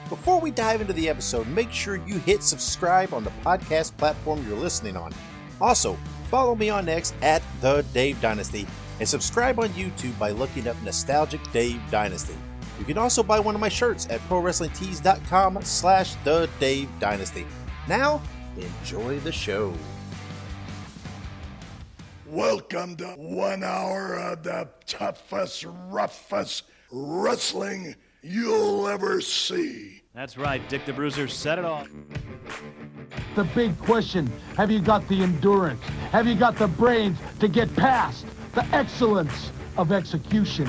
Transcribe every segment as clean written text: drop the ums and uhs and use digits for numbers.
Before we dive into the episode, make sure you hit subscribe on the podcast platform you're listening on. Also, follow me on X at The Dave Dynasty and subscribe on YouTube by looking up Nostalgic Dave Dynasty. You can also buy one of my shirts at ProWrestlingTees.com/The Dave Dynasty. Now, enjoy the show. Welcome to 1 hour of the toughest, roughest wrestling you'll ever see. That's right, Dick the Bruiser said it all. The big question, have you got the endurance? Have you got the brains to get past the excellence of execution?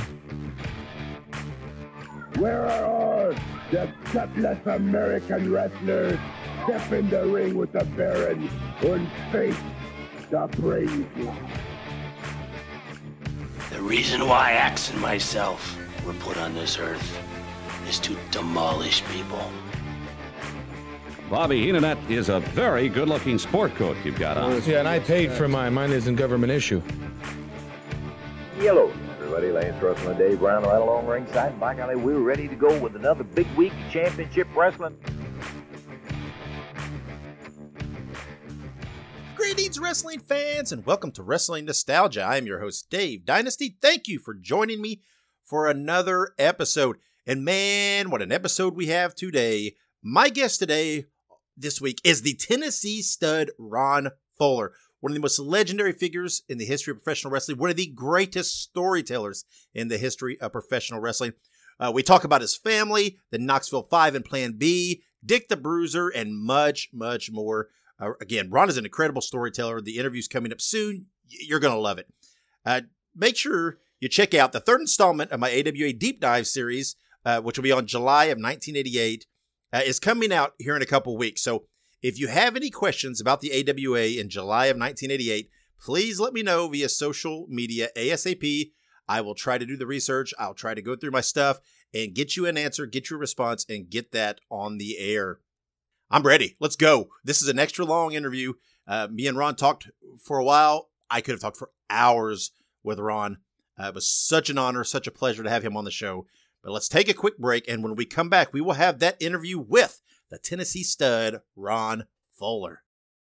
Where are all the gutless American wrestlers? Step in the ring with the Baron and face the praise. The reason why Axe and myself were put on this earth is to demolish people. Bobby Heenan, is a very good-looking sport coat you've got on. Yeah, and I paid for mine. Mine isn't government issue. Hello, everybody. Lance Russell and Dave Brown right along ringside. And by golly, we're ready to go with another big week of championship wrestling. Greetings, wrestling fans, and welcome to Wrestling Nostalgia. I am your host, Dave Dynasty. Thank you for joining me for another episode. And man, what an episode we have today. My guest today, this week, is the Tennessee stud, Ron Fuller. One of the most legendary figures in the history of professional wrestling. One of the greatest storytellers in the history of professional wrestling. We talk about his family, the Knoxville 5 and Plan B, Dick the Bruiser, and much, much more. Again, Ron is an incredible storyteller. The interview's coming up soon. You're going to love it. Make sure you check out the third installment of my AWA Deep Dive series, which will be on July of 1988, is coming out here in a couple weeks. So if you have any questions about the AWA in July of 1988, please let me know via social media ASAP. I will try to do the research. I'll try to go through my stuff and get you an answer, get you a response, and get that on the air. I'm ready. Let's go. This is an extra long interview. Me and Ron talked for a while. I could have talked for hours with Ron. It was such an honor, such a pleasure to have him on the show. But let's take a quick break, and when we come back, we will have that interview with the Tennessee stud, Ron Fuller.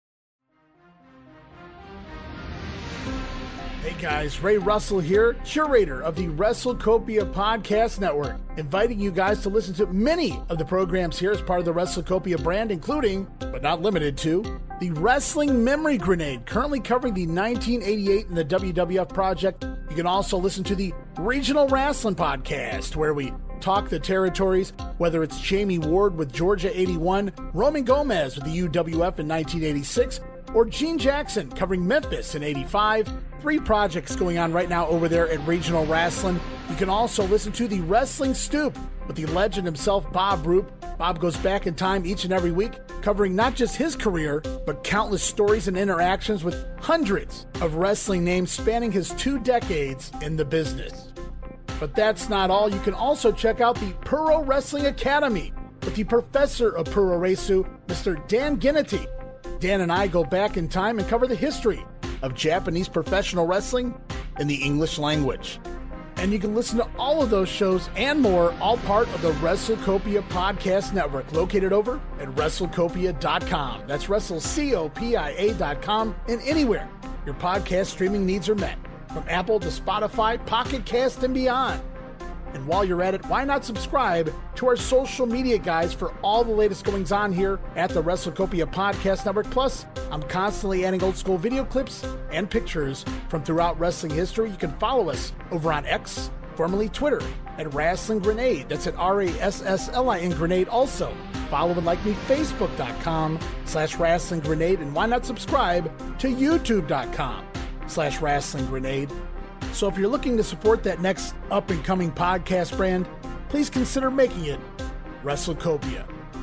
Hey guys, Ray Russell here, curator of the WrestleCopia Podcast Network, inviting you guys to listen to many of the programs here as part of the WrestleCopia brand, including, but not limited to, the Wrestling Memory Grenade, currently covering the 1988 and the WWF project. You can also listen to the Regional Wrestling Podcast, where we talk the territories, whether it's Jamie Ward with Georgia 81, Roman Gomez with the UWF in 1986, or Gene Jackson covering Memphis in 85. 3 projects going on right now over there at Regional Wrestling. You can also listen to the Wrestling Stoop with the legend himself, Bob Roop. Bob goes back in time each and every week, covering not just his career, but countless stories and interactions with hundreds of wrestling names spanning his 2 decades in the business. But that's not all. You can also check out the Puro Wrestling Academy with the professor of Puro Resu, Mr. Dan Ginnity. Dan and I go back in time and cover the history of Japanese professional wrestling in the English language. And you can listen to all of those shows and more, all part of the WrestleCopia Podcast Network, located over at WrestleCopia.com. That's WrestleCopia.com, and anywhere your podcast streaming needs are met, from Apple to Spotify, Pocket Cast, and beyond. And while you're at it, why not subscribe to our social media guys for all the latest goings on here at the WrestleCopia Podcast Network. Plus, I'm constantly adding old school video clips and pictures from throughout wrestling history. You can follow us over on X, formerly Twitter, at Wrestling Grenade. That's at RASSLIN Grenade. Also, follow and like me, Facebook.com/Wrestling Grenade. And why not subscribe to YouTube.com/Wrestling Grenade. So if you're looking to support that next up-and-coming podcast brand, please consider making it WrestleCopia.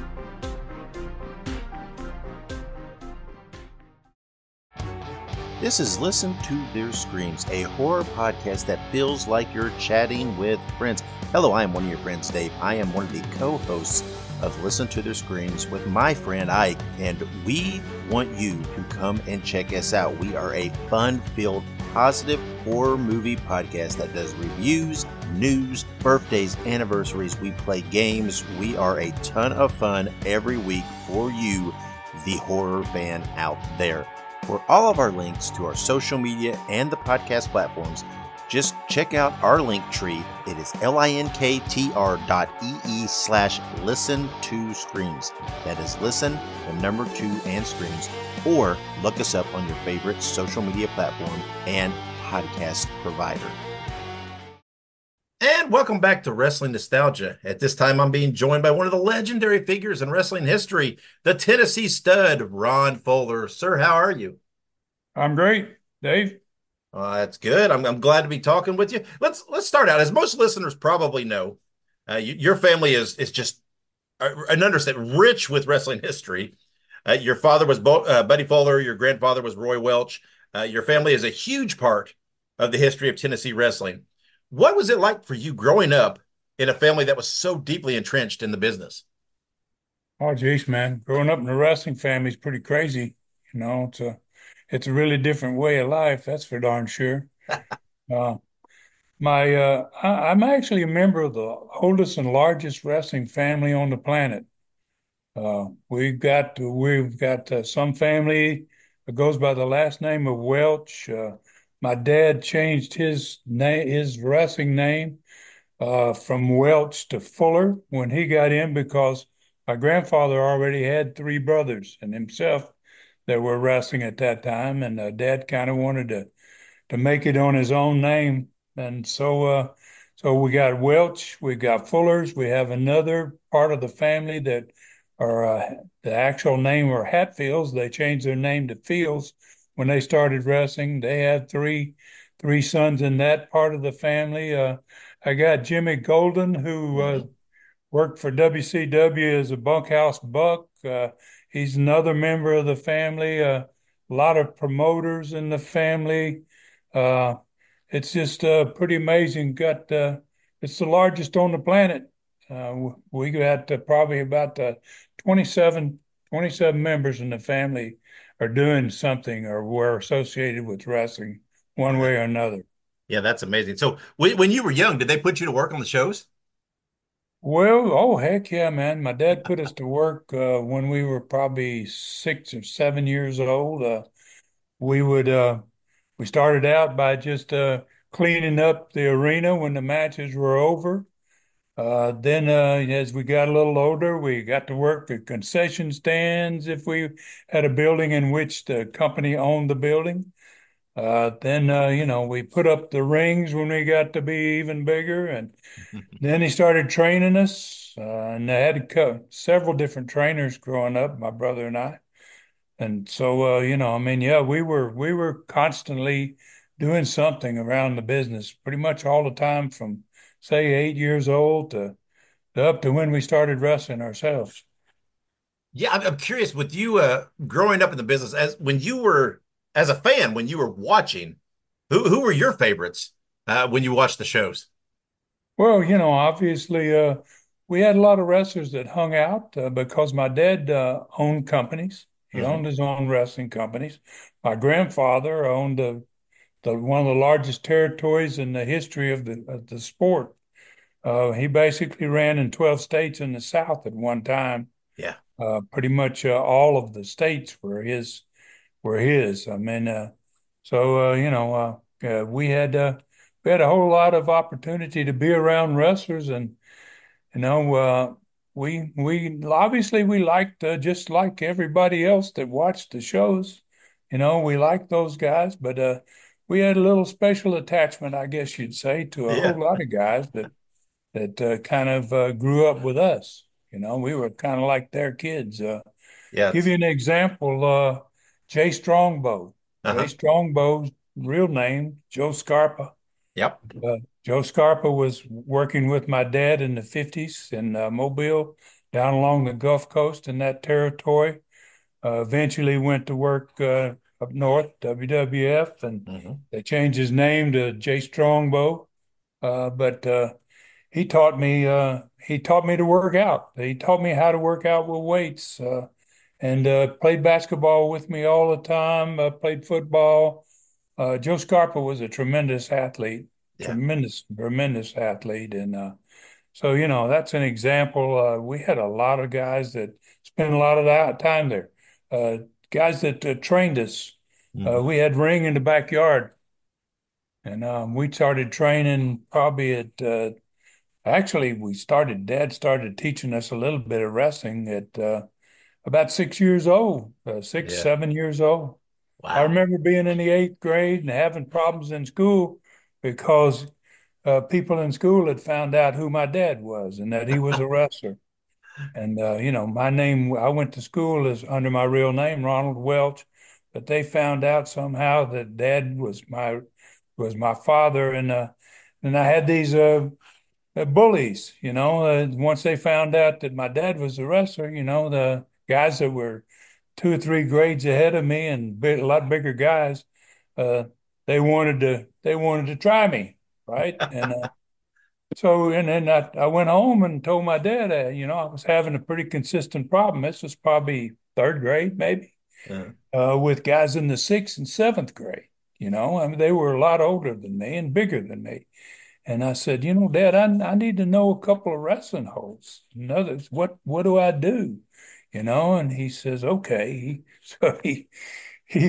This is Listen to Their Screams, a horror podcast that feels like you're chatting with friends. Hello, I am one of your friends, Dave. I am one of the co-hosts of Listen to Their Screams with my friend Ike, and we want you to come and check us out. We are a fun-filled, positive horror movie podcast that does reviews, news, birthdays, anniversaries. We play games. We are a ton of fun every week for you, the horror fan out there. For all of our links to our social media and the podcast platforms, just check out our link tree. It is linktr.ee/listen to screams. That is listen, the number 2 and screams. Or look us up on your favorite social media platform and podcast provider. And welcome back to Wrestling Nostalgia. At this time, I'm being joined by one of the legendary figures in wrestling history, the Tennessee Stud, Ron Fuller. Sir, how are you? I'm great, Dave. That's good. I'm glad to be talking with you. Let's start out. As most listeners probably know, your family is just an understatement, rich with wrestling history. Your father was Buddy Fuller. Your grandfather was Roy Welch. Your family is a huge part of the history of Tennessee wrestling. What was it like for you growing up in a family that was so deeply entrenched in the business? Oh, geez, man. Growing up in a wrestling family is pretty crazy. You know, it's a really different way of life. That's for darn sure. I'm actually a member of the oldest and largest wrestling family on the planet. We've got some family that goes by the last name of Welch. My dad changed his wrestling name from Welch to Fuller when he got in because my grandfather already had 3 brothers and himself that were wrestling at that time, and Dad kind of wanted to make it on his own name, and so we got Welch, we got Fullers, we have another part of the family that are the actual name are Hatfields. They changed their name to Fields when they started wrestling. They had three sons in that part of the family. I got Jimmy Golden, who worked for WCW as a bunkhouse buck. He's another member of the family. A lot of promoters in the family. It's just pretty amazing. It's the largest on the planet. We got probably about 27 members in the family are doing something or were associated with wrestling one way or another. Yeah, that's amazing. So when you were young, did they put you to work on the shows? Well, oh, heck yeah, man. My dad put us to work when we were probably 6 or 7 years old. We started out by just cleaning up the arena when the matches were over. Then as we got a little older, we got to work the concession stands if we had a building in which the company owned the building. Then we put up the rings when we got to be even bigger. And then he started training us. And I had several different trainers growing up, my brother and I. And so, we were constantly doing something around the business pretty much all the time from, say, 8 years old to up to when we started wrestling ourselves. Yeah, I'm curious with you growing up in the business as a fan, when you were watching, who were your favorites when you watched the shows? Well, obviously, we had a lot of wrestlers that hung out because my dad owned companies. He owned his own wrestling companies. My grandfather owned one of the largest territories in the history of the sport. He basically ran in 12 states in the South at one time. Yeah. Pretty much all of the states were his. I mean, we had a whole lot of opportunity to be around wrestlers, and we obviously we liked just like everybody else that watched the shows. We liked those guys, but we had a little special attachment, I guess you'd say, to a whole lot of guys that kind of grew up with us. We were kind of like their kids. Give you an example, Jay Strongbow. Jay Strongbow's real name, Joe Scarpa. Yep. Joe Scarpa was working with my dad in the 50s in Mobile, down along the Gulf Coast in that territory. Eventually went to work up north, WWF, and they changed his name to Jay Strongbow. But he taught me to work out. He taught me how to work out with weights, and played basketball with me all the time. Played football. Joe Scarpa was a tremendous athlete, Yeah. Tremendous athlete. And so, that's an example. We had a lot of guys that spent a lot of that time there. Guys that trained us. We had ring in the backyard, and we started training probably actually, Dad started teaching us a little bit of wrestling at about 6 years old, 7 years old. Wow. I remember being in the 8th grade and having problems in school because people in school had found out who my dad was and that he was a wrestler. And my name, I went to school as under my real name, Ronald Welch, but they found out somehow that Dad was my father, and I had these bullies. Once they found out that my dad was a wrestler, the guys that were 2 or 3 grades ahead of me and a lot bigger guys, uh, they wanted to try me, right? And then I went home and told my dad, I was having a pretty consistent problem. This was probably 3rd grade, maybe, with guys in the 6th and 7th grade. I mean, they were a lot older than me and bigger than me. And I said, Dad, I need to know a couple of wrestling holds. Others, what do I do? And he says, okay. He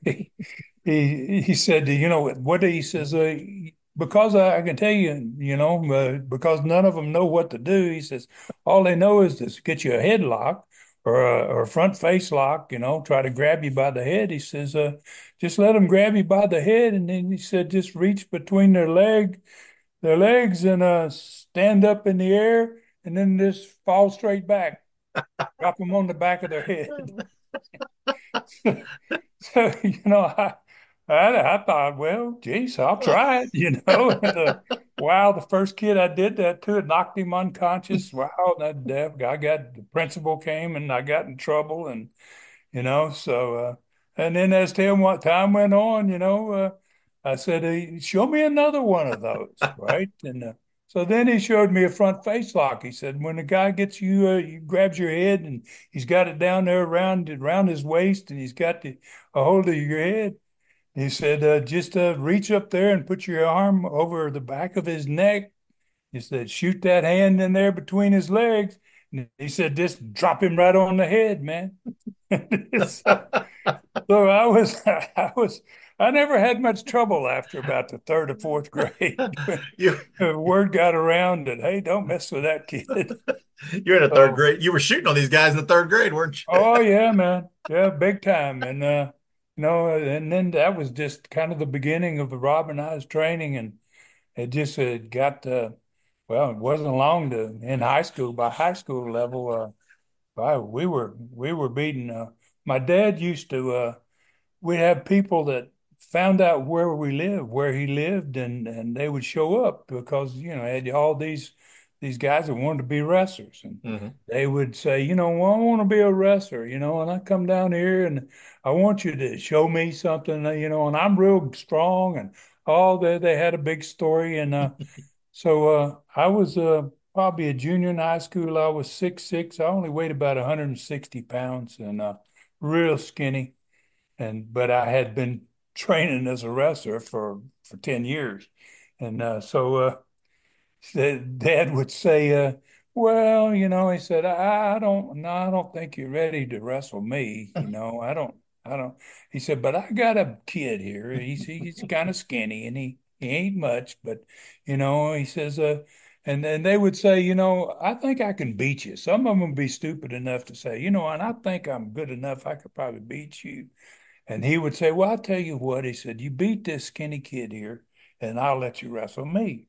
he said, what he says, because I can tell you, because none of them know what to do. He says, all they know is to get you a headlock or a front face lock, try to grab you by the head. He says, just let them grab you by the head. And then he said, just reach between their legs and stand up in the air and then just fall straight back. Drop them on the back of their head. So, I thought, well, geez, I'll try it, And, wow, the first kid I did that to, it knocked him unconscious. Wow, the principal came and I got in trouble, and so and then as time went on, I said, hey, show me another one of those, right? And so then he showed me a front face lock. He said, when the guy gets you, he grabs your head and he's got it down there around his waist, and he's got a hold of your head. He said, just reach up there and put your arm over the back of his neck. He said, shoot that hand in there between his legs. And he said, just drop him right on the head, man. So I never had much trouble after about the 3rd or 4th grade. The word got around that, hey, don't mess with that kid. You're in the 3rd grade. You were shooting on these guys in the 3rd grade, weren't you? Oh, yeah, man. Yeah, big time. And, and then that was just kind of the beginning of the Rob and I's training. And it just got, well, it wasn't long in high school. By high school level, we were beating. My dad used to, we'd have people that found out where he lived, and they would show up because, had all these guys that wanted to be wrestlers, and they would say, well, I want to be a wrestler, and I come down here and I want you to show me something, and I'm real strong, and they had a big story. And so I was probably a junior in high school. I was 6'6". I only weighed about 160 pounds and real skinny. But I had been training as a wrestler for 10 years. And so Dad would say, well, he said, I don't think you're ready to wrestle me. I don't. He said, but I got a kid here. He's kind of skinny and he ain't much, but, he says, and then they would say, I think I can beat you. Some of them would be stupid enough to say, and I think I'm good enough. I could probably beat you. And he would say, well, I'll tell you what. He said, you beat this skinny kid here and I'll let you wrestle me.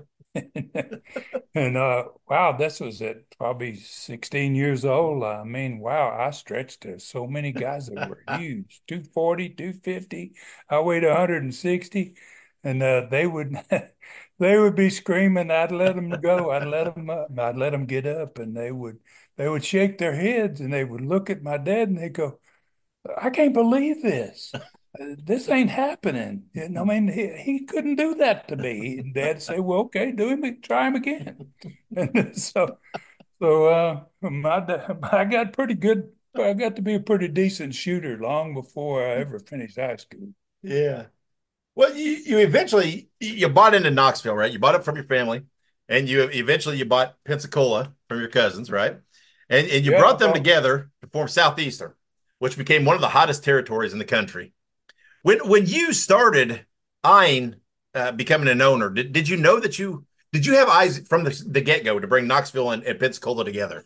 And wow, this was at probably 16 years old. I mean, wow, I stretched to so many guys that were huge, 240, 250. I weighed 160, and they would be screaming. I'd let them go. I'd let them up. I'd let them get up, and they would shake their heads, and they would look at my dad, and they go, I can't believe this. This ain't happening. I mean, he couldn't do that to me. And Dad say, well, okay, try him again. And so I got pretty good. I got to be a pretty decent shooter long before I ever finished high school. Yeah. Well, you eventually you bought into Knoxville, right? You bought it from your family, and you bought Pensacola from your cousins, right? And you Yeah, brought them together to form Southeastern, which became one of the hottest territories in the country. When you started eyeing becoming an owner, did you know that did you have eyes from the get go to bring Knoxville and Pensacola together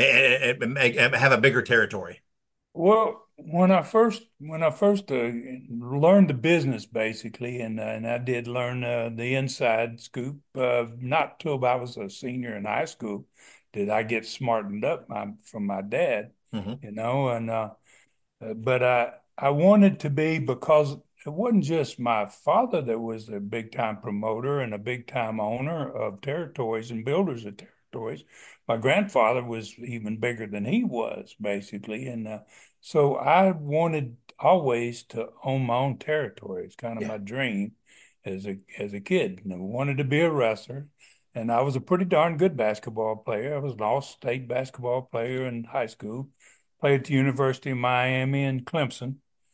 and have a bigger territory? well, when I first learned the business basically, and I did learn the inside scoop. Not till I was a senior in high school did I get smartened up from my dad, Mm-hmm. and but I wanted to be, because it wasn't just my father that was a big time promoter and a big time owner of territories and builders of territories. My grandfather was even bigger than he was, basically, and so I wanted always to own my own territory. It's kind of Yeah. my dream as a kid. And I wanted to be a wrestler, and I was a pretty darn good basketball player. I was an all-state basketball player in high school. Played at the University of Miami and Clemson,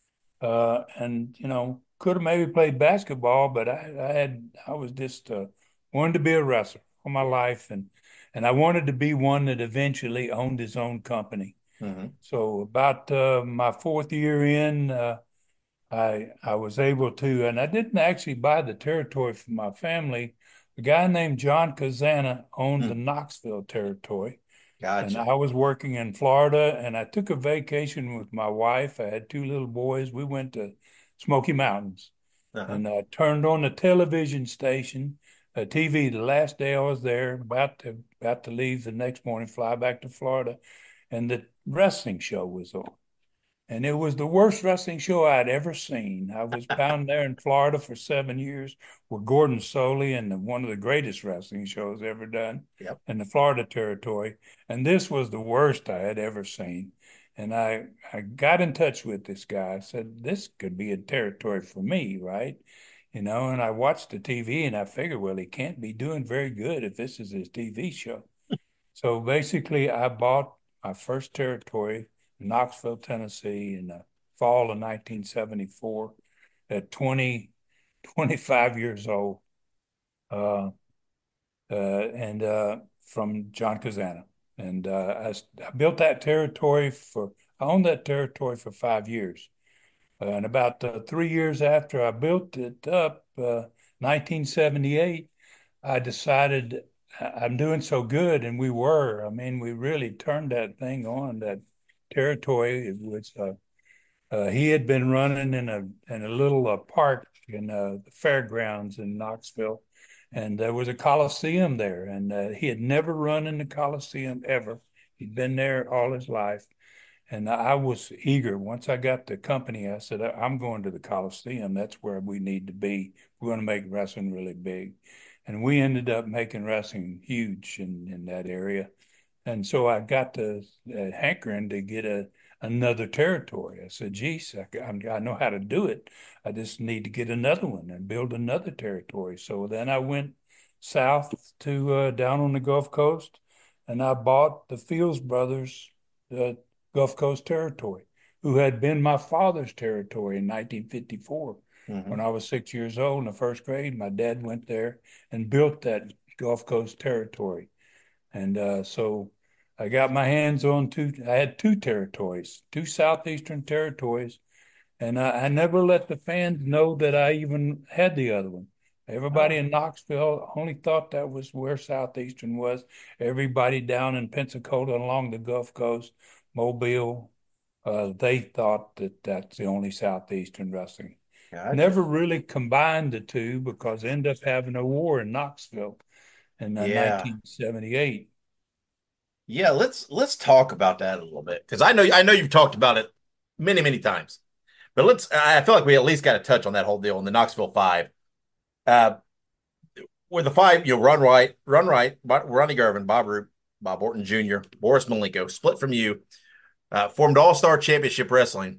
and could have maybe played basketball, but I was just wanted to be a wrestler for my life, and I wanted to be one that eventually owned his own company. Mm-hmm. So about my fourth year in, I was able to, and I didn't actually buy the territory for my family. A guy named John Kazana owned the Mm. Knoxville territory. And Gotcha. I was working in Florida, and I took a vacation with my wife. I had two little boys. We went to Smoky Mountains, Uh-huh. and I turned on the television station, TV, the last day I was there, about to leave the next morning, fly back to Florida, and the wrestling show was on. And it was the worst wrestling show I'd ever seen. I was down there in Florida for 7 years with Gordon Soley, and one of the greatest wrestling shows ever done Yep. in the Florida territory. And this was the worst I had ever seen. And I got in touch with this guy. I said, this could be a territory for me, right? And I watched the TV, and I figured, well, he can't be doing very good if this is his TV show. So basically, I bought my first territory, Knoxville, Tennessee, in the fall of 1974 at 25 years old, uh, and from John Kazana. And I built that territory I owned that territory for 5 years. And about 3 years after I built it up, 1978, I decided I'm doing so good, and we were. I mean, we really turned that thing on, that territory. It was he had been running in a little park in the fairgrounds in Knoxville, and there was a coliseum there, and he had never run in the coliseum ever. He'd been there all his life, and I was eager. Once I got the company, I said, I'm going to the Coliseum. That's where we need to be. We're going to make wrestling really big. And we ended up making wrestling huge in that area. And so I got to hankering to get another territory. I said, geez, I know how to do it. I just need to get another one and build another territory. So then I went south to down on the Gulf Coast, and I bought the Fields Brothers Gulf Coast territory, who had been my father's territory in 1954. Mm-hmm. When I was 6 years old in the first grade, my dad went there and built that Gulf Coast territory. And so I got my hands on I had two territories, two Southeastern territories, and I never let the fans know that I even had the other one. Everybody in Knoxville only thought that was where Southeastern was. Everybody down in Pensacola along the Gulf Coast, Mobile, they thought that that's the only Southeastern wrestling. Gotcha. Never really combined the two, because I ended up having a war in Knoxville in 1978. Yeah, let's talk about that a little bit, because I know you've talked about it many times, but I feel like we at least got to touch on that whole deal in the Knoxville Five, where the five, Run Right, Ronnie Garvin, Bob Roop, Bob Orton Jr., Boris Malenko, split from you, formed All Star Championship Wrestling.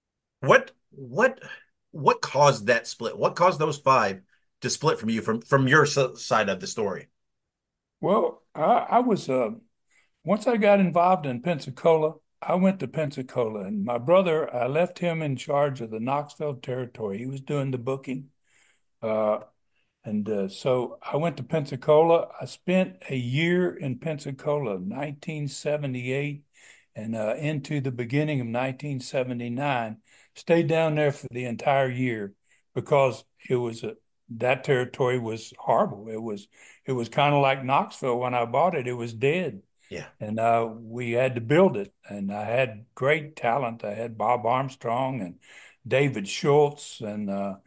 What caused that split? What caused those five to split from you from your side of the story? Well, I was once I got involved in Pensacola, I went to Pensacola, and my brother, I left him in charge of the Knoxville territory. He was doing the booking. So I went to Pensacola. I spent a year in Pensacola, 1978, and into the beginning of 1979. Stayed down there for the entire year because that territory was horrible. It was kind of like Knoxville when I bought it. It was dead. Yeah. And we had to build it. And I had great talent. I had Bob Armstrong and David Schultz and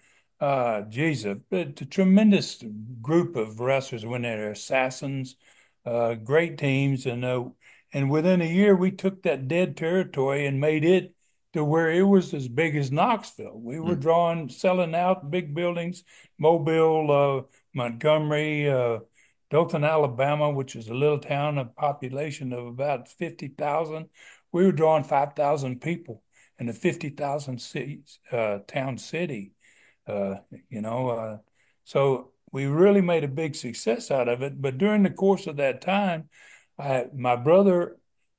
a tremendous group of wrestlers when they're assassins, great teams, and within a year we took that dead territory and made it to where it was as big as Knoxville. We were selling out big buildings, Mobile, Montgomery, Dothan, Alabama, which is a little town, a population of about 50,000. We were drawing 5,000 people in a 50,000 town city. So we really made a big success out of it. But during the course of that time, my brother,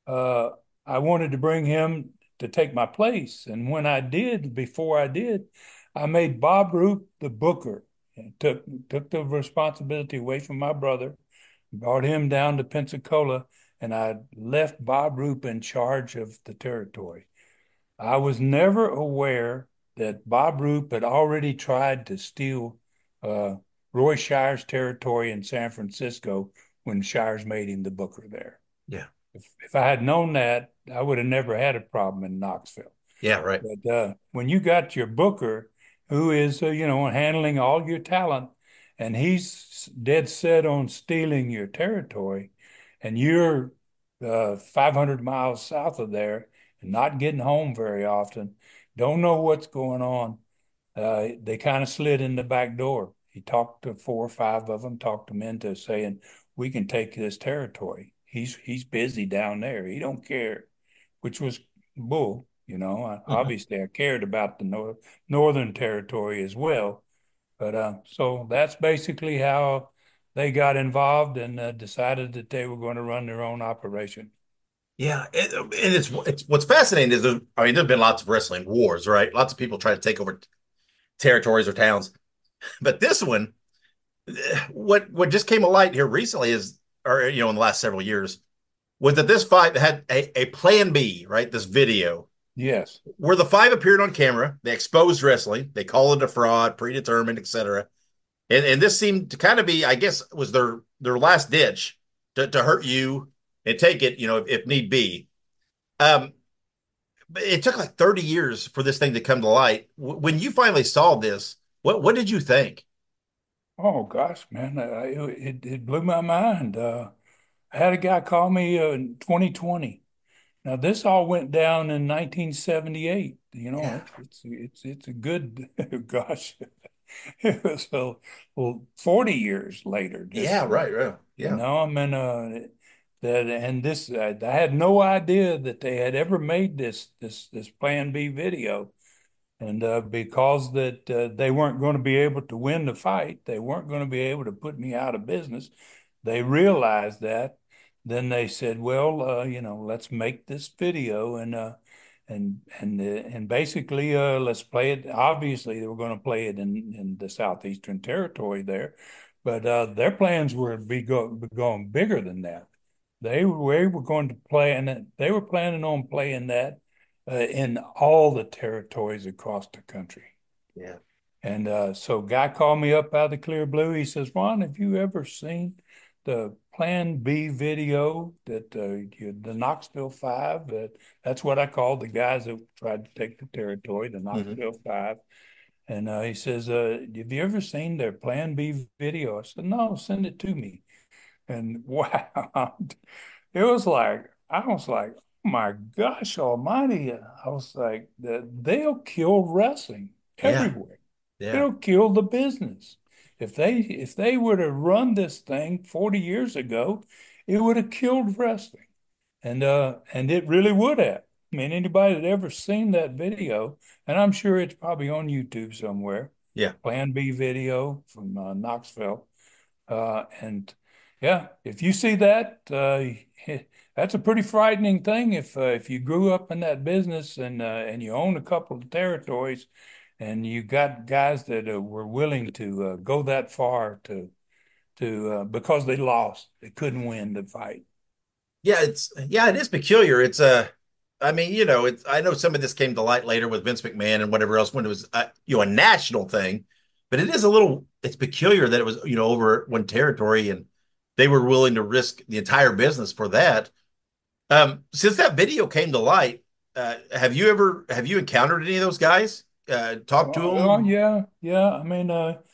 I wanted to bring him to take my place. And before I did, I made Bob Roop the booker and took the responsibility away from my brother, brought him down to Pensacola, and I left Bob Roop in charge of the territory. I was never aware that Bob Roop had already tried to steal Roy Shire's territory in San Francisco when Shires made him the booker there. Yeah. If I had known that, I would have never had a problem in Knoxville. Yeah, right. But when you got your booker, who is, handling all your talent, and he's dead set on stealing your territory, and you're 500 miles south of there and not getting home very often, don't know what's going on. They kind of slid in the back door. He talked to 4 or 5 of them, talked them into saying, we can take this territory. He's busy down there. He don't care, which was bull. Obviously I cared about the northern territory as well. But so that's basically how they got involved and decided that they were going to run their own operation. Yeah, and it's what's fascinating is there've been lots of wrestling wars, right? Lots of people try to take over territories or towns, but this one, what just came to light here recently in the last several years, was that this fight had a plan B, right? This video, yes, where the 5 appeared on camera, they exposed wrestling, they called it a fraud, predetermined, etc. And this seemed to kind of be, I guess, was their last ditch to hurt you and take it, if need be. But it took like 30 years for this thing to come to light. When you finally saw this, what did you think? Oh gosh, man, it blew my mind. I had a guy call me in 2020. Now this all went down in 1978. Yeah. It's a good gosh. It was 40 years later. Yeah, right. Yeah. I mean, I had no idea that they had ever made this Plan B video, and because that they weren't going to be able to win the fight, they weren't going to be able to put me out of business. They realized that. Then they said, "Well, let's make this video and basically let's play it." Obviously, they were going to play it in the Southeastern Territory there, but their plans were to be going bigger than that. They were going to play, and they were planning on playing that in all the territories across the country. Yeah. And so guy called me up out of the clear blue. He says, "Ron, have you ever seen the Plan B video that the Knoxville 5? That's what I called the guys that tried to take the territory, the Knoxville 5." And he says, "Have you ever seen their Plan B video?" I said, "No, send it to me." And wow, I was like, oh my gosh almighty. I was like, they'll kill wrestling everywhere. Yeah. They'll kill the business. If they would have run this thing 40 years ago, it would have killed wrestling. And it really would have. I mean, anybody that ever seen that video, and I'm sure it's probably on YouTube somewhere. Yeah. Plan B video from Knoxville. And yeah, if you see that, that's a pretty frightening thing. If you grew up in that business and you own a couple of territories, and you got guys that were willing to go that far because they lost, they couldn't win the fight. Yeah, it is peculiar. I mean, it's I know some of this came to light later with Vince McMahon and whatever else when it was a national thing, but it's peculiar that it was over one territory and they were willing to risk the entire business for that. Since that video came to light, have you encountered any of those guys? Talked to Oh, them? yeah. I mean,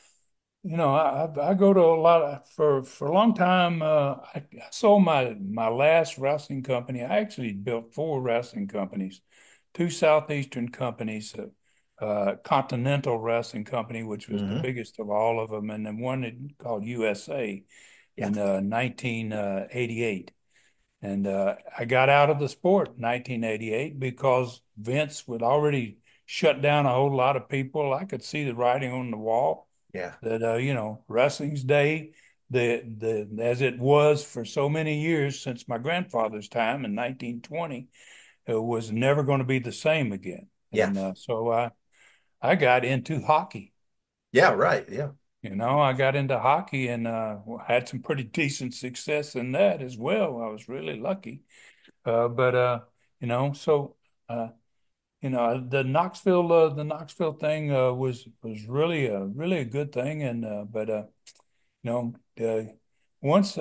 I go to a lot for a long time. I sold my last wrestling company. I actually built 4 wrestling companies, 2 southeastern companies, Continental Wrestling Company, which was the biggest of all of them, and then one called USA in 1988. And I got out of the sport in 1988 because Vince would already shut down a whole lot of people. I could see the writing on the wall. Yeah. That wrestling's day, the as it was for so many years since my grandfather's time in 1920, was never going to be the same again. Yeah. And so I got into hockey. Yeah, right. Yeah. I got into hockey and had some pretty decent success in that as well. I was really lucky. But the Knoxville thing was really a good thing. And once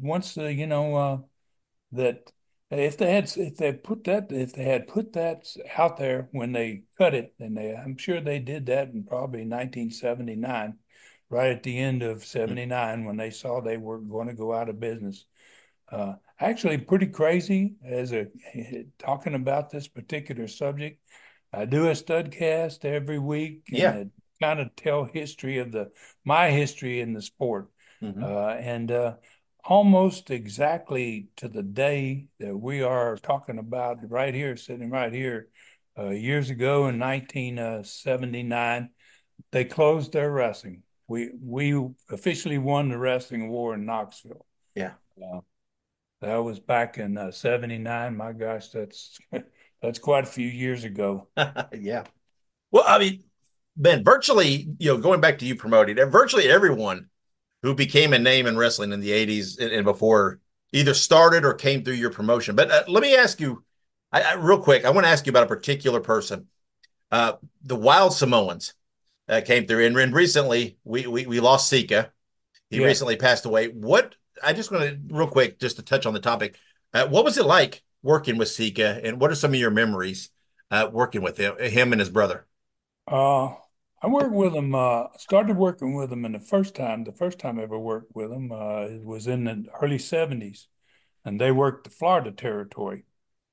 that if they had put that out there when they cut it, and I'm sure they did that in probably 1979. Right at the end of 79 when they saw they were going to go out of business. Actually, pretty crazy talking about this particular subject. I do a studcast every week and kind of tell history of my history in the sport. And almost exactly to the day that we are talking about right here, sitting right here, years ago in 1979, they closed their wrestling. We officially won the wrestling war in Knoxville. Yeah. That was back in 79. My gosh, that's quite a few years ago. Yeah. Well, I mean, Ben, virtually, going back to you promoting, virtually everyone who became a name in wrestling in the 80s and before either started or came through your promotion. But let me ask you, real quick, I want to ask you about a particular person. The Wild Samoans. Came through. And recently we lost Sika. He recently passed away. I just want to real quick, just to touch on the topic. What was it like working with Sika, and what are some of your memories working with him and his brother? I worked with him, started working with him the first time I ever worked with him, it was in the early 70s, and they worked the Florida territory.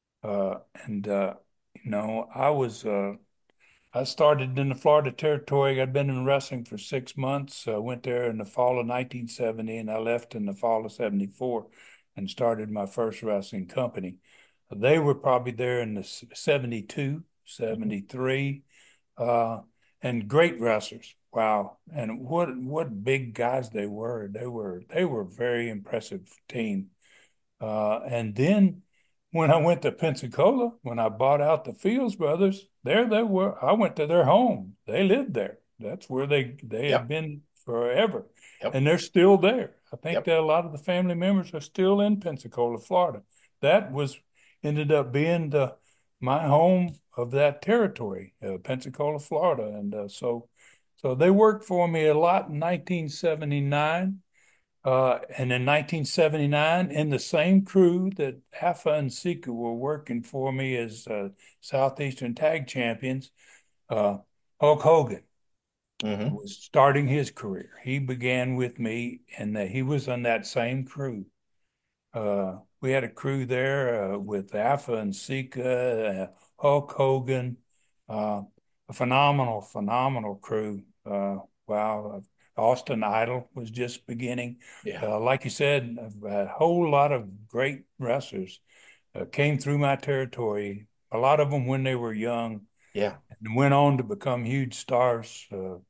I started in the Florida territory. I'd been in wrestling for 6 months. I went there in the fall of 1970, and I left in the fall of 74 and started my first wrestling company. They were probably there in the 72, 73, and great wrestlers. Wow. And what big guys they were. They were a very impressive team. And then when I went to Pensacola, when I bought out the Fields brothers, there they were. I went to their home. They lived there. That's where they have been forever. And they're still there. I think that a lot of the family members are still in Pensacola, Florida. That ended up being my home of that territory, Pensacola, Florida. And so they worked for me a lot in 1979. And in 1979, in the same crew that Afa and Sika were working for me as Southeastern Tag Champions, Hulk Hogan was starting his career. He began with me, and he was on that same crew. We had a crew there with Afa and Sika, Hulk Hogan, a phenomenal crew. Wow. Austin Idol was just beginning. Like you said, a whole lot of great wrestlers came through my territory. A lot of them when they were young, and went on to become huge stars.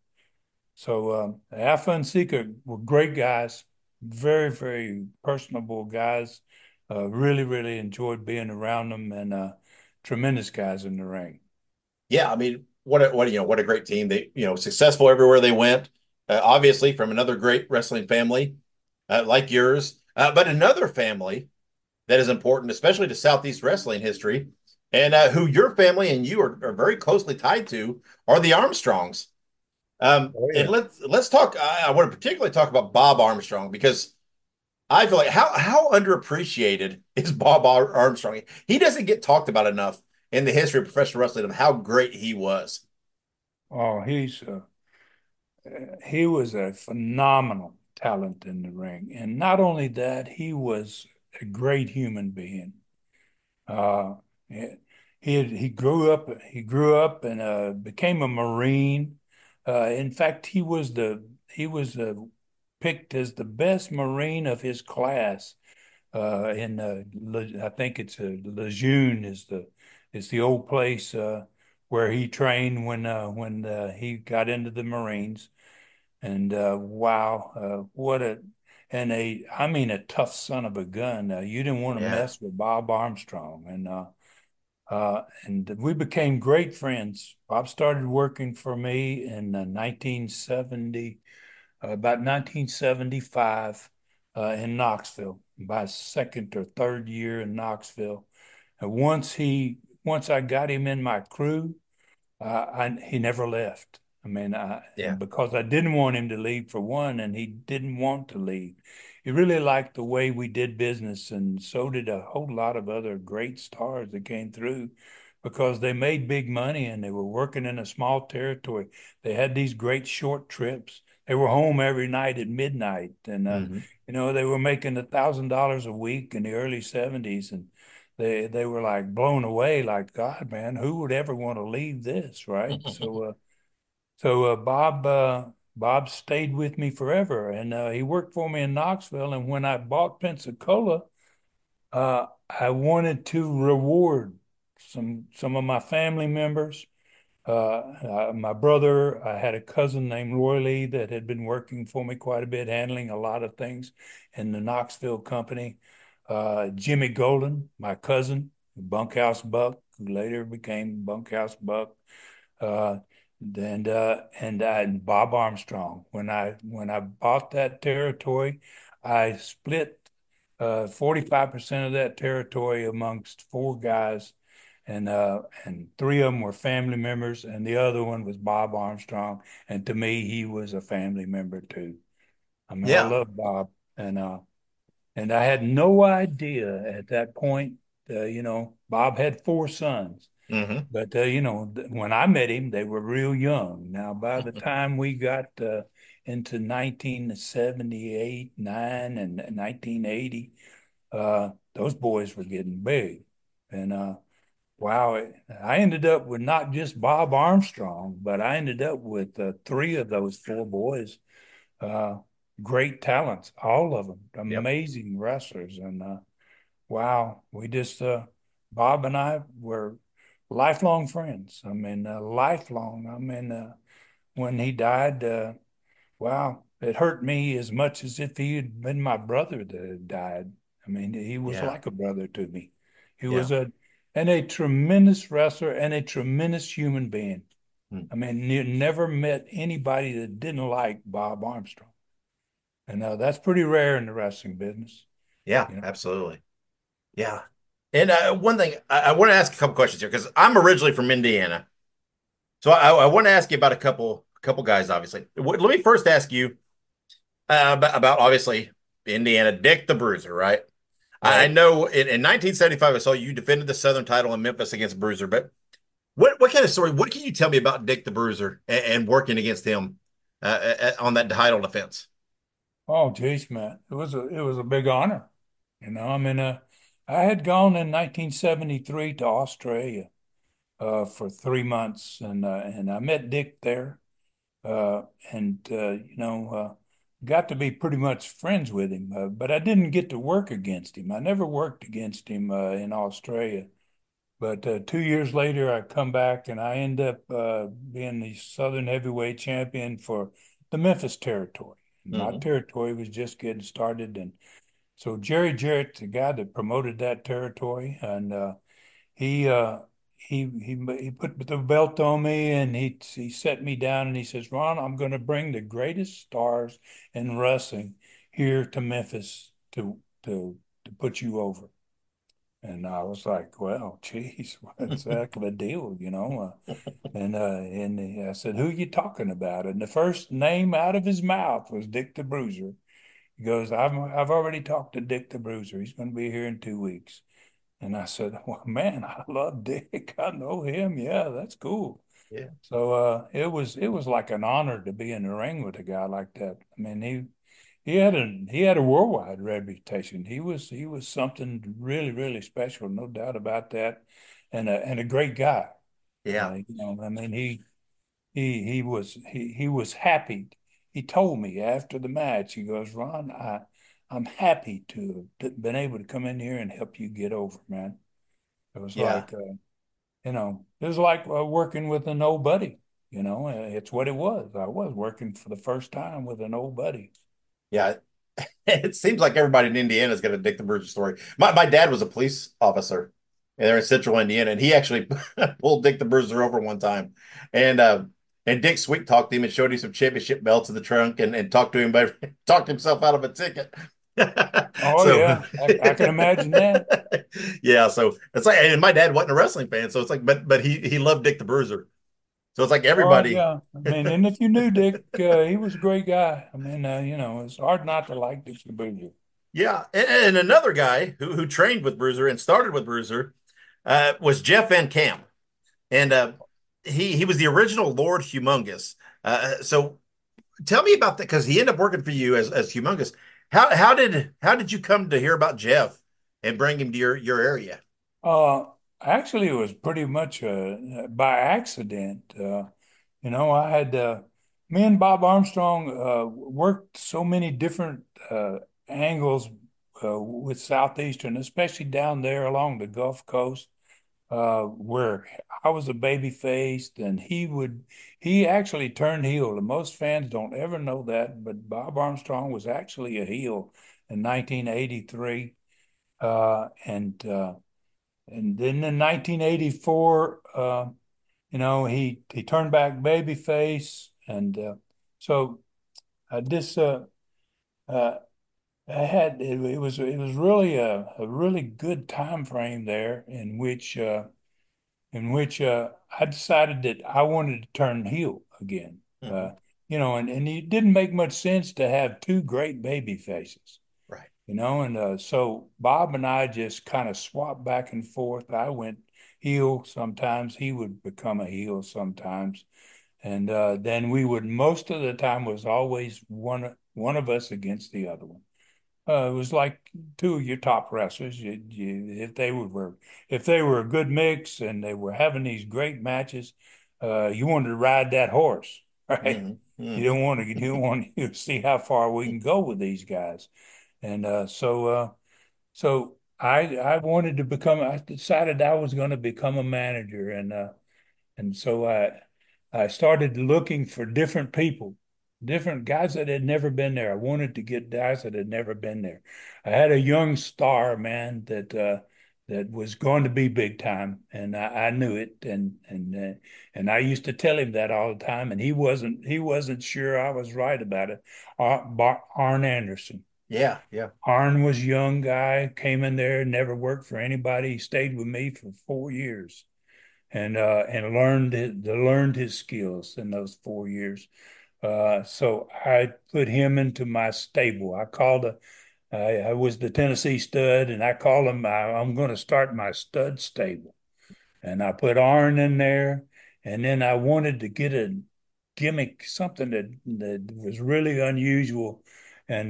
Afa and Sika were great guys, very, very personable guys. Really, really enjoyed being around them, and tremendous guys in the ring. Yeah, I mean, what a great team. They, successful everywhere they went. Obviously from another great wrestling family like yours, but another family that is important, especially to Southeast wrestling history, and who your family and you are very closely tied to, are the Armstrongs. And let's talk. I want to particularly talk about Bob Armstrong, because I feel like how underappreciated is Bob Armstrong. He doesn't get talked about enough in the history of professional wrestling of how great he was. Oh, he was a phenomenal talent in the ring, and not only that, he was a great human being. Uh, he grew up and became a Marine. In fact, he was picked as the best Marine of his class. I think it's Lejeune is the old place where he trained when he got into the Marines. And wow, I mean, a tough son of a gun. You didn't want to mess with Bob Armstrong, and we became great friends. Bob started working for me in 1970, about 1975, in Knoxville. By second or third year in Knoxville, and once I got him in my crew, he never left. I mean, because I didn't want him to leave, for one, and he didn't want to leave. He really liked the way we did business, and so did a whole lot of other great stars that came through, because they made big money and they were working in a small territory. They had these great short trips. They were home every night at midnight, and they were making $1,000 a week in the early '70s, and they were like blown away, like, God, man, who would ever want to leave this, right? So Bob stayed with me forever, and he worked for me in Knoxville. And when I bought Pensacola, I wanted to reward some of my family members. My brother, I had a cousin named Roy Lee that had been working for me quite a bit, handling a lot of things in the Knoxville company. Jimmy Golden, my cousin, Bunkhouse Buck, who later became Bunkhouse Buck. And Bob Armstrong. When I bought that territory, I split 45% of that territory amongst four guys, and three of them were family members, and the other one was Bob Armstrong. And to me, he was a family member too. I mean, I love Bob, and I had no idea at that point. Bob had four sons. But when I met him, they were real young. Now, by the time we got into 1978, 9, and 1980, those boys were getting big. And wow, I ended up with not just Bob Armstrong, but I ended up with three of those four boys. Great talents, all of them, amazing wrestlers. And wow, Bob and I were lifelong friends. I mean, lifelong. I mean, when he died, wow, it hurt me as much as if he had been my brother that had died. I mean, he was like a brother to me. He was a tremendous wrestler and a tremendous human being. I mean, you never met anybody that didn't like Bob Armstrong. And that's pretty rare in the wrestling business. Yeah, absolutely. Yeah. And one thing, I want to ask a couple questions here, because I'm originally from Indiana. So I want to ask you about a couple guys, obviously. Let me first ask you about obviously, Indiana, Dick the Bruiser, right? I know in 1975, I saw you defended the Southern title in Memphis against Bruiser, but what kind of story, what can you tell me about Dick the Bruiser and working against him on that title defense? Oh, geez, man, it was a big honor. I mean, I had gone in 1973 to Australia for 3 months, and I met Dick there, and got to be pretty much friends with him. But I didn't get to work against him. I never worked against him in Australia. But 2 years later, I come back and I end up being the Southern Heavyweight Champion for the Memphis territory. My territory was just getting started, and so Jerry Jarrett, the guy that promoted that territory, and he he put the belt on me, and he set me down, and he says, "Ron, I'm going to bring the greatest stars in wrestling here to Memphis to put you over." And I was like, "Well, geez, what's a heck of a deal, you know?" I said, "Who you talking about?" And the first name out of his mouth was Dick the Bruiser. He goes, I've already talked to Dick the Bruiser. He's going to be here in 2 weeks." And I said, "Well, man, I love Dick. I know him. Yeah, that's cool." Yeah. So it was like an honor to be in the ring with a guy like that. I mean, he had a worldwide reputation. He was something really, really special, no doubt about that, and a great guy. Yeah. I mean, he was happy. He told me after the match, he goes, "Ron, I'm happy to have been able to come in here and help you get over, man." It was Yeah. like, it was like working with an old buddy. It's what it was. I was working for the first time with an old buddy. Yeah. It seems like everybody in Indiana has got a Dick the Bruiser story. My dad was a police officer, and they're in Central Indiana, and he actually pulled Dick the Bruiser over one time, and Dick sweet talked him and showed him some championship belts in the trunk, and talked to him about talked himself out of a ticket. Oh yeah, I can imagine that. Yeah, so it's like, and my dad wasn't a wrestling fan, so it's like, but he loved Dick the Bruiser, so it's like Oh everybody. yeah, I mean, and if you knew Dick, he was a great guy. I mean, it's hard not to like Dick the Bruiser. Yeah, and another guy who trained with Bruiser and started with Bruiser was Jeff Van Camp, and he was the original Lord Humongous. So tell me about that, because he ended up working for you as Humongous. How did you come to hear about Jeff and bring him to your area? Uh, Actually, it was pretty much by accident. I had me and Bob Armstrong worked so many different angles with Southeastern, especially down there along the Gulf Coast, where I was a baby faced, and he actually turned heel. And most fans don't ever know that, but Bob Armstrong was actually a heel in 1983, and then in 1984, he turned back babyface, and so this I had it was really a really good time frame there in which I decided that I wanted to turn heel again. Mm-hmm. And it didn't make much sense to have two great baby faces. Right. And so Bob and I just kind of swapped back and forth. I went heel sometimes, he would become a heel sometimes. And then we would, most of the time was always one of us against the other one. It was like two of your top wrestlers. If they were a good mix and they were having these great matches, you wanted to ride that horse, right? Mm-hmm. Mm-hmm. You don't want to see how far we can go with these guys. And so I wanted to become. I decided I was going to become a manager, and so I started looking for different people, different guys that had never been there. I wanted to get guys that had never been there. I had a young star, man, that was going to be big time, and I knew it, and I used to tell him that all the time, and he wasn't sure I was right about it. Arn Anderson. Yeah, yeah. Arn was a young guy, came in there, never worked for anybody. He stayed with me for 4 years, and learned his skills in those 4 years. So I put him into my stable. I was the Tennessee Stud, and I called him. I'm going to start my stud stable, and I put Arn in there, and then I wanted to get a gimmick, something that was really unusual, and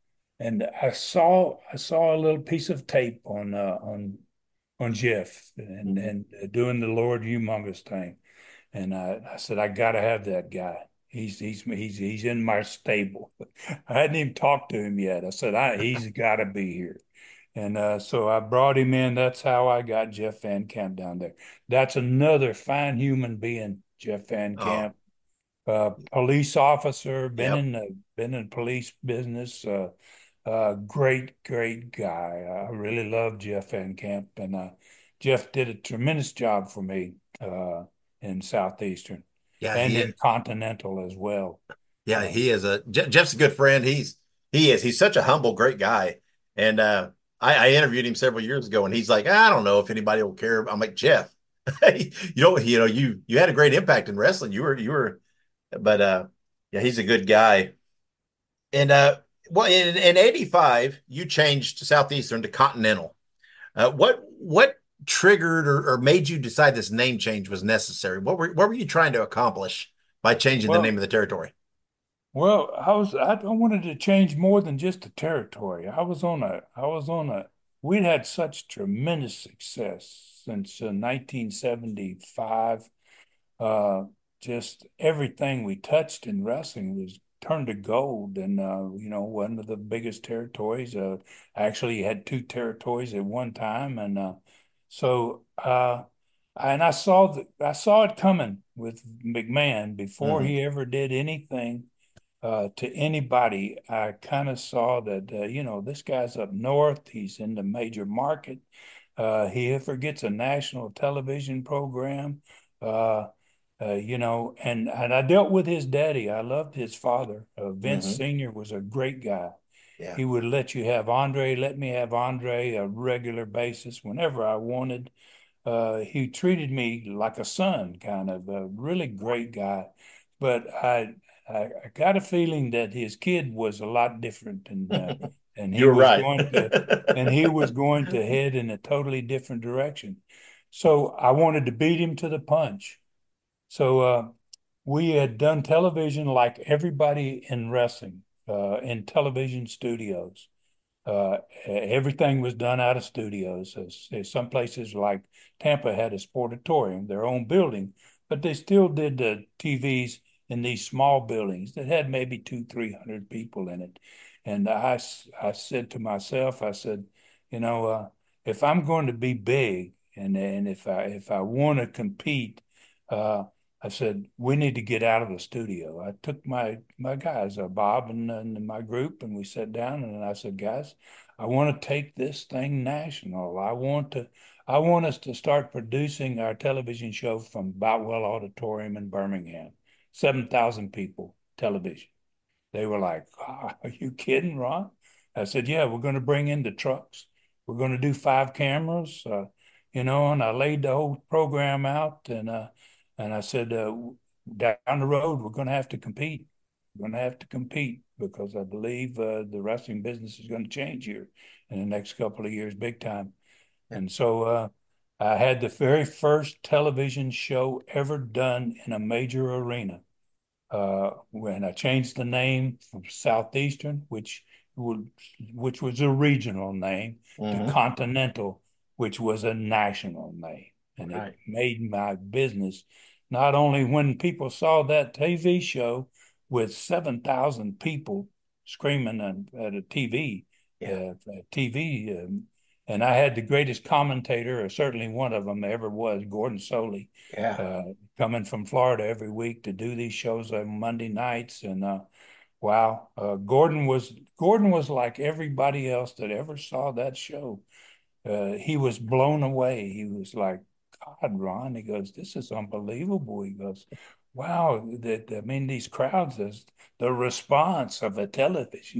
I saw a little piece of tape on Jeff and doing the Lord Humongous thing, and I said, I got to have that guy. He's in my stable. I hadn't even talked to him yet. I said, he's got to be here. And so I brought him in. That's how I got Jeff Van Camp down there. That's another fine human being, Jeff Van Camp. Police officer, been in police business. Great guy. I really love Jeff Van Camp, and Jeff did a tremendous job for me in Southeastern Yeah, and in Continental as well. he is Jeff's a good friend. He's such a humble, great guy. And I interviewed him several years ago, and he's like, I don't know if anybody will care. I'm like, Jeff, you had a great impact in wrestling. But yeah, he's a good guy. And well, in '85, you changed Southeastern to Continental. What triggered or made you decide this name change was necessary? What were you trying to accomplish by changing the name of the territory? Well, I wanted to change more than just the territory. We'd had such tremendous success since 1975. Just everything we touched in wrestling was turned to gold. And, one of the biggest territories, actually had two territories at one time. And I saw it coming with McMahon before he ever did anything to anybody. I kind of saw that, this guy's up north. He's in the major market. He ever gets a national television program, and I dealt with his daddy. I loved his father. Vince Sr. was a great guy. Yeah. He would let me have Andre a regular basis whenever I wanted. He treated me like a son, kind of a really great guy. But I got a feeling that his kid was a lot different, and he You're was right. he was going to head in a totally different direction. So I wanted to beat him to the punch. So we had done television like everybody in wrestling, in television studios. Everything was done out of studios. Some places like Tampa had a sportatorium, their own building, but they still did the TVs in these small buildings that had maybe 200-300 people in it. And I said to myself, I said, if I'm going to be big and if I want to compete, I said, we need to get out of the studio. I took my guys, Bob and my group, and we sat down and I said, guys, I want to take this thing national. I want us to start producing our television show from Boutwell Auditorium in Birmingham, 7,000 people television. They were like, are you kidding, Ron? I said, yeah, we're going to bring in the trucks. We're going to do 5 cameras, and I laid the whole program out, and I said, down the road, we're going to have to compete. We're going to have to compete because I believe the wrestling business is going to change here in the next couple of years, big time. And so I had the very first television show ever done in a major arena. When I changed the name from Southeastern, which was a regional name, to Continental, which was a national name. And it made my business, not only when people saw that TV show with 7,000 people screaming at a TV, and I had the greatest commentator, or certainly one of them ever was, Gordon Soley, coming from Florida every week to do these shows on Monday nights. And wow, Gordon was like everybody else that ever saw that show. He was blown away. He was like, God, Ron, he goes, this is unbelievable. He goes, wow, these crowds, the response of a television.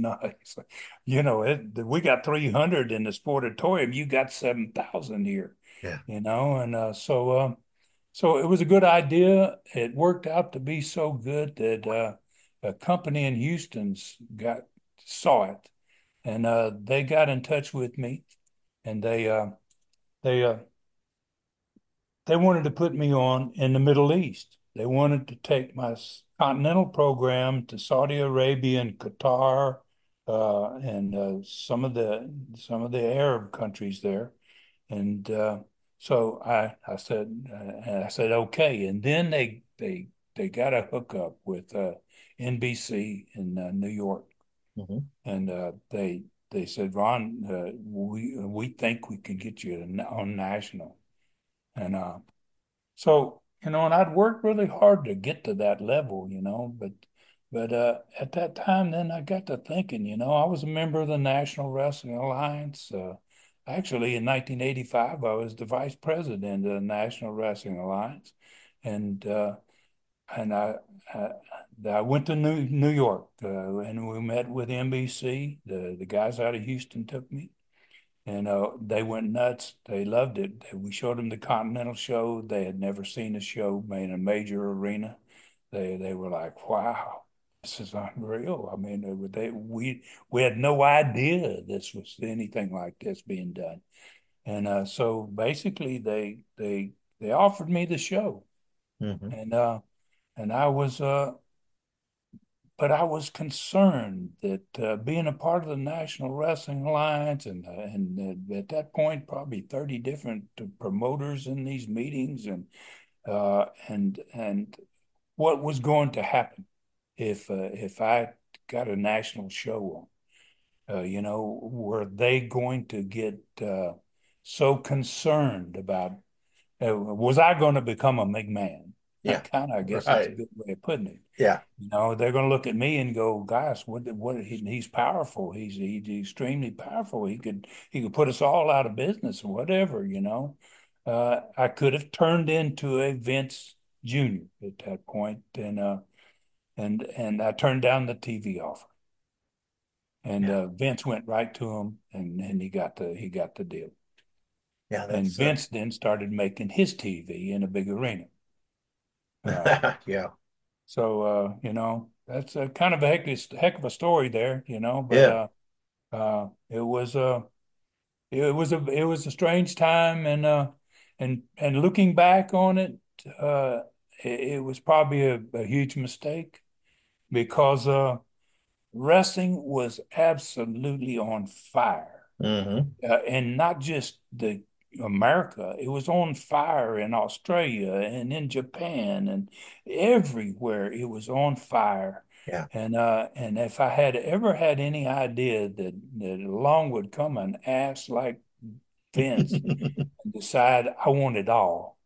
We got 300 in the sportatorium. You got 7,000 here. Yeah. And so it was a good idea. It worked out to be so good that a company in Houston saw it, and they got in touch with me, and they wanted to put me on in the Middle East. They wanted to take my Continental program to Saudi Arabia and Qatar, and some of the Arab countries there. And so I said okay. And then they got a hookup with NBC in New York, and they said, Ron, we think we can get you on national. And so, and I'd worked really hard to get to that level, but at that time, then I got to thinking, I was a member of the National Wrestling Alliance. Actually, in 1985, I was the vice president of the National Wrestling Alliance, and and I, I went to New York, and we met with NBC. The guys out of Houston took me, and they went nuts. They loved it. We showed them the Continental show. They had never seen a show made in a major arena. They were like, "Wow, this is unreal." I mean, we had no idea this was anything like this being done. And so basically, they offered me the show, Mm-hmm. and I was but I was concerned that being a part of the National Wrestling Alliance and at that point probably 30 different promoters in these meetings and what was going to happen if I got a national show on. Were they going to get so concerned about was I going to become a McMahon? Yeah, I guess that's a good way of putting it. Yeah, they're going to look at me and go, "Gosh, he's powerful. He's extremely powerful. He could put us all out of business or whatever." I could have turned into a Vince Jr. at that point, and I turned down the TV offer, and Vince went right to him, and he got the deal. Yeah, and Vince then started making his TV in a big arena. Yeah. So that's a kind of a heck of a story there, But it was a strange time, and looking back on it, it was probably a huge mistake because wrestling was absolutely on fire, and not just the America. It was on fire in Australia and in Japan and everywhere. It was on fire. Yeah. And if I had ever had any idea that along would come an ass like Vince and decide I want it all,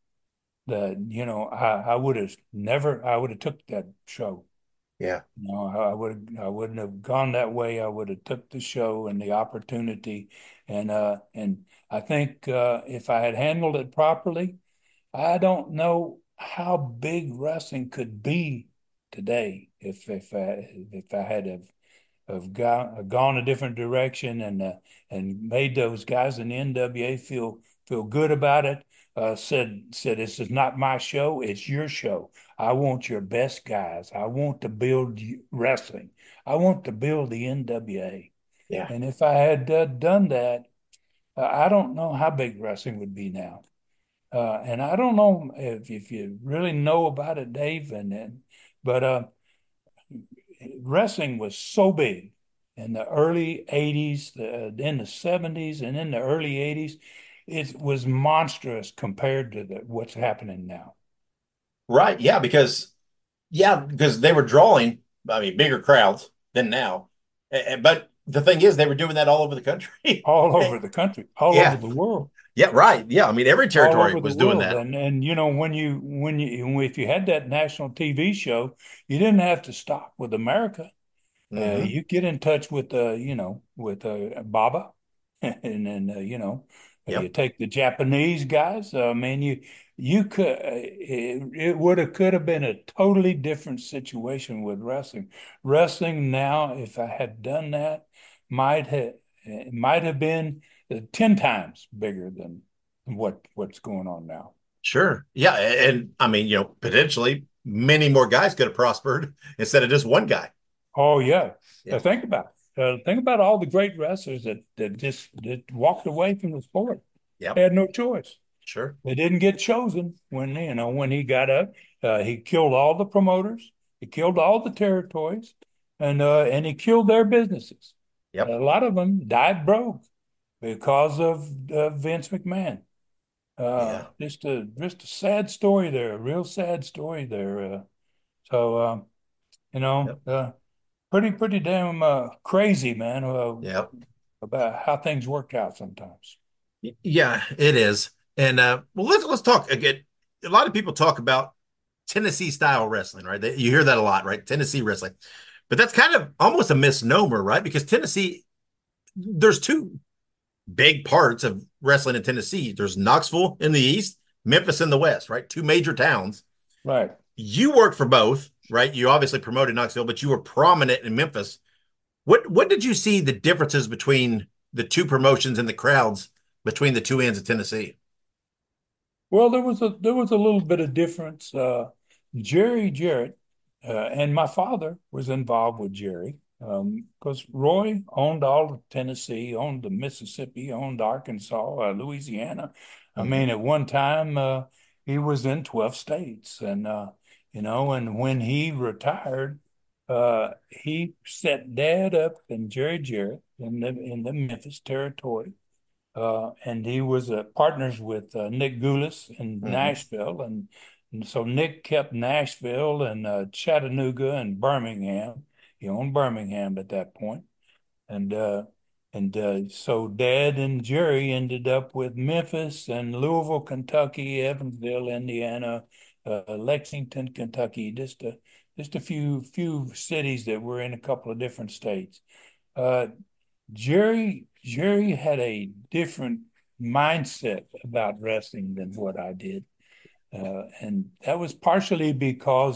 I would have took that show. Yeah. I wouldn't have gone that way. I would have took the show and the opportunity, and I think if I had handled it properly, I don't know how big wrestling could be today if I had have gone a different direction and made those guys in the NWA feel good about it. Said this is not my show, it's your show. I want your best guys. I want to build wrestling. I want to build the NWA. Yeah. And if I had done that, I don't know how big wrestling would be now. And I don't know if you really know about it, Dave, but wrestling was so big in the early 80s, in the 70s, and in the early 80s. It was monstrous compared to what's happening now. Right. Yeah, because they were drawing, bigger crowds than now. But the thing is, they were doing that all over the country. All over the country, all over the world. Yeah, right. Yeah, every territory was doing that. And if you had that national TV show, you didn't have to stop with America. You get in touch with Baba, and then you take the Japanese guys. You could could have been a totally different situation with wrestling. Wrestling now, if I had done that, might have been 10 times bigger than what's going on now. Sure. Yeah. And potentially many more guys could have prospered instead of just one guy. Oh, yeah. Think about it. Think about all the great wrestlers that walked away from the sport. Yeah. They had no choice. Sure. They didn't get chosen when he got up. He killed all the promoters. He killed all the territories, and he killed their businesses. Yep. A lot of them died broke because of Vince McMahon. Just a sad story there, a real sad story there. Pretty damn crazy, man. About how things worked out sometimes. Yeah, it is. And let's talk again. A lot of people talk about Tennessee style wrestling, right? You hear that a lot, right? Tennessee wrestling, but that's kind of almost a misnomer, right? Because Tennessee, there's two big parts of wrestling in Tennessee. There's Knoxville in the east, Memphis in the west, right? Two major towns. Right. You worked for both, right? You obviously promoted Knoxville, but you were prominent in Memphis. What did you see the differences between the two promotions and the crowds between the two ends of Tennessee? Well, there was a little bit of difference. Jerry Jarrett and my father was involved with Jerry because Roy owned all of Tennessee, owned the Mississippi, owned Arkansas, Louisiana. I mean, at one time he was in 12 states, and and when he retired, he set Dad up and Jerry Jarrett in the Memphis territory. And he was partners with Nick Gulas in Nashville, and so Nick kept Nashville and Chattanooga and Birmingham. He owned Birmingham at that point, and so Dad and Jerry ended up with Memphis and Louisville, Kentucky, Evansville, Indiana, Lexington, Kentucky, just a few cities that were in a couple of different states. Jerry had a different mindset about wrestling than what I did, and that was partially because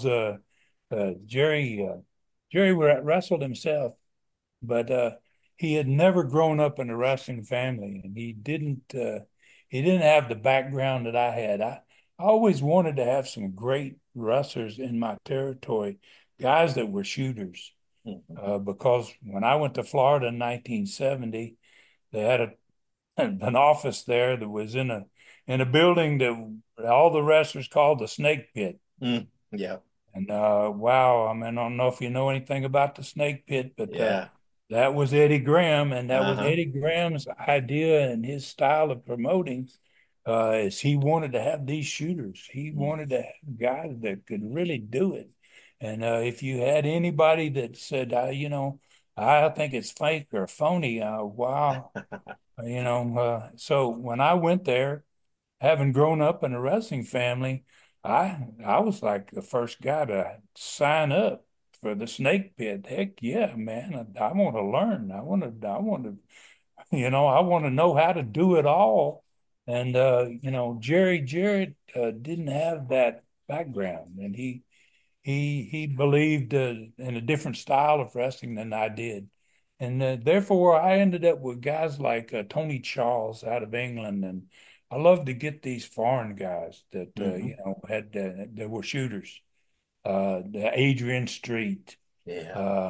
Jerry wrestled himself, but he had never grown up in a wrestling family, and he didn't have the background that I had. I always wanted to have some great wrestlers in my territory, guys that were shooters. Because when I went to Florida in 1970, they had an office there that was in a building that all the wrestlers called the Snake Pit. Yeah. And wow, I mean, I don't know if you know anything about the Snake Pit, but that was Eddie Graham, and that was Eddie Graham's idea and his style of promoting. Is he wanted to have these shooters. He wanted to have guys that could really do it. And if you had anybody that said, I think it's fake or phony, wow, so when I went there, having grown up in a wrestling family, I was like the first guy to sign up for the Snake Pit. Heck yeah, man! I want to learn. I want to, I want to know how to do it all. And Jerry Jarrett didn't have that background, and he believed in a different style of wrestling than I did. And therefore, I ended up with guys like Tony Charles out of England. And I love to get these foreign guys that, had that were shooters. The Adrian Street. Yeah.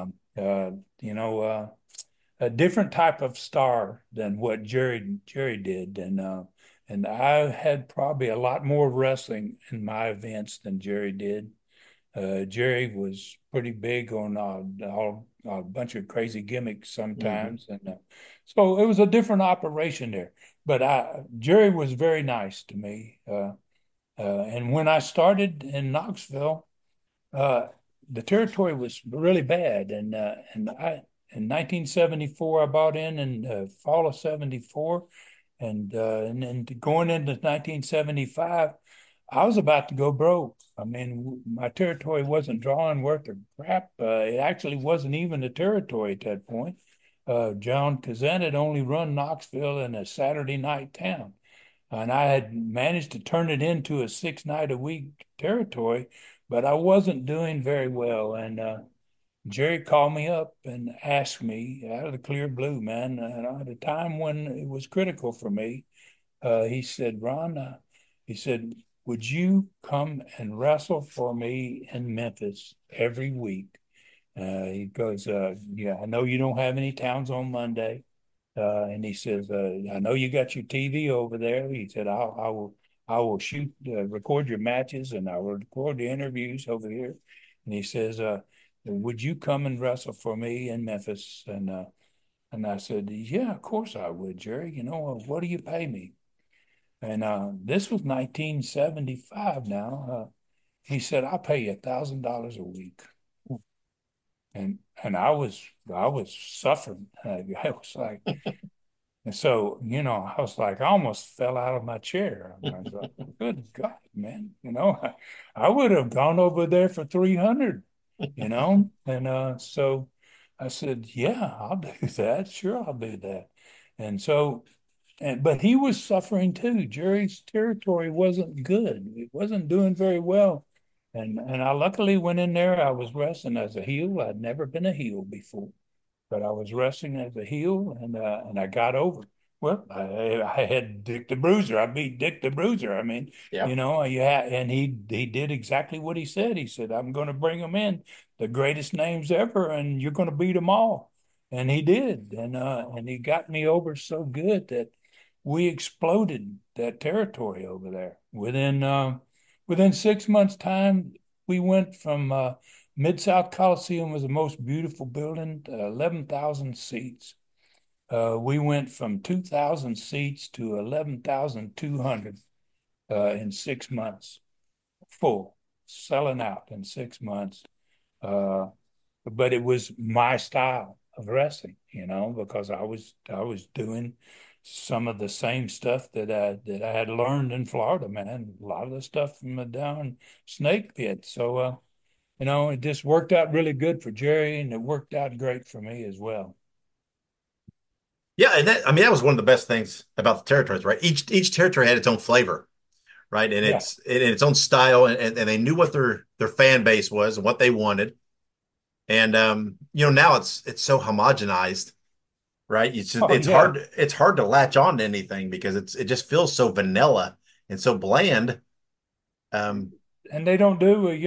A different type of star than what Jerry did. And I had probably a lot more wrestling in my events than Jerry did. Jerry was pretty big on a bunch of crazy gimmicks sometimes, and so it was a different operation there. But Jerry was very nice to me, and when I started in Knoxville, the territory was really bad, and I in 1974 I bought in the fall of '74, and then going into 1975. I was about to go broke. I mean, my territory wasn't drawing worth of crap. It actually wasn't even a territory at that point. John Kazan had only run Knoxville in a Saturday night town. And I had managed to turn it into a 6-night-a-week territory, but I wasn't doing very well. And Jerry called me up and asked me out of the clear blue, man, at a time when it was critical for me. He said, Ron, he said, would you come and wrestle for me in Memphis every week? He goes, yeah, I know you don't have any towns on Monday. And he says, I know you got your TV over there. He said, I will record your matches, and I will record the interviews over here. And he says, would you come and wrestle for me in Memphis? And I said, yeah, of course I would, Jerry. What do you pay me? And this was 1975 now. He said, I'll pay you $1,000 a week. And I was suffering. I was like, and so, I was like, I almost fell out of my chair. I was like, good God, man. I would have gone over there for 300, And so I said, yeah, I'll do that. Sure, I'll do that. And so but he was suffering too. Jerry's territory wasn't good. It wasn't doing very well. And I luckily went in there. I was wrestling as a heel. I'd never been a heel before, but I was wrestling as a heel, and I got over. Well, I had Dick the Bruiser. I beat Dick the Bruiser. I mean, Yeah. and he did exactly what he said. He said, "I'm going to bring them in, the greatest names ever, and you're going to beat them all." And he did, and he got me over so good that we exploded that territory over there. Within 6 months' time, we went from Mid-South Coliseum was the most beautiful building, 11,000 seats. We went from 2,000 seats to 11,200 in 6 months, full, selling out in 6 months. But it was my style of wrestling, because I was doing some of the same stuff that I had learned in Florida, man. A lot of the stuff from the down Snake Pit. So, it just worked out really good for Jerry, and it worked out great for me as well. Yeah, and that was one of the best things about the territories, right? Each territory had its own flavor, right? And its own style, and they knew what their fan base was and what they wanted. And now it's so homogenized, right? It's hard to latch on to anything because it just feels so vanilla and so bland. And they don't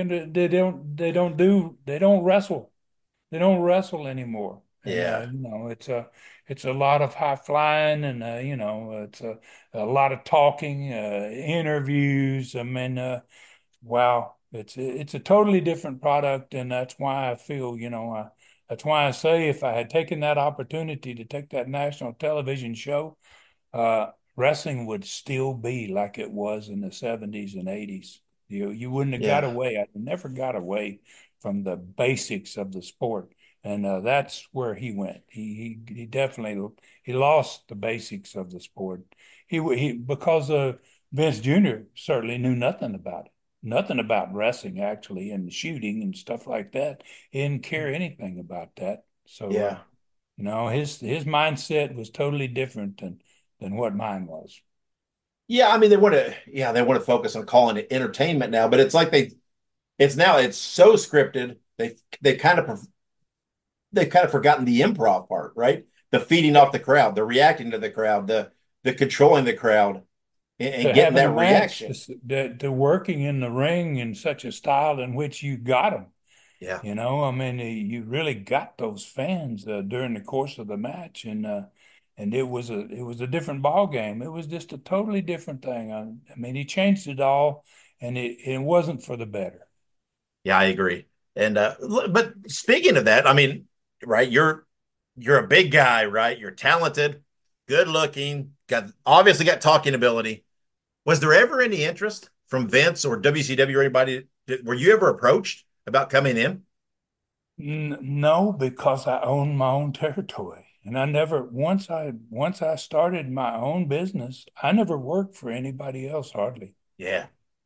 wrestle. They don't wrestle anymore. Yeah. It's a lot of high flying, and it's a lot of talking, interviews. I mean, wow, it's a totally different product, and that's why I feel, that's why I say if I had taken that opportunity to take that national television show, wrestling would still be like it was in the 70s and 80s. You wouldn't have got away. I never got away from the basics of the sport. And that's where he went. He definitely lost the basics of the sport. Because Vince Jr. certainly knew nothing about it, nothing about wrestling actually, and shooting and stuff like that. He didn't care anything about that. So his mindset was totally different than what mine was. Yeah, I mean they want to focus on calling it entertainment now, but it's like it's so scripted. They've kind of forgotten the improv part, right? The feeding off the crowd, the reacting to the crowd, the controlling the crowd, and getting that reaction. The working in the ring in such a style in which you got them. Yeah. I mean, you really got those fans during the course of the match, and it was a different ball game. It was just a totally different thing. I mean, he changed it all, and it wasn't for the better. Yeah, I agree. And but speaking of that, I mean, right, you're a big guy, right? You're talented, good looking, obviously got talking ability. Was there ever any interest from Vince or WCW or anybody? Were you ever approached about coming in? No, because I own my own territory. And I never, once I started my own business, I never worked for anybody else hardly. Yeah.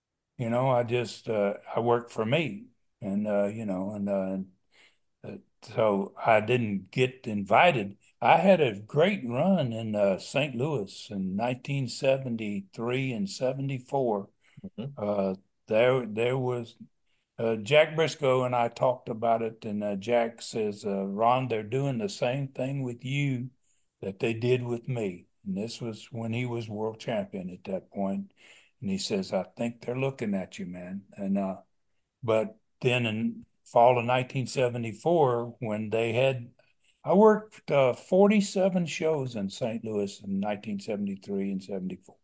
I worked for me, and so I didn't get invited. I had a great run in St. Louis in 1973 and 74. Mm-hmm. There was Jack Briscoe and I talked about it, and Jack says, Ron, they're doing the same thing with you that they did with me. And this was when he was world champion at that point. And he says, I think they're looking at you, man. And but then in fall of 1974, when I worked 47 shows in St. Louis in 1973 and 74.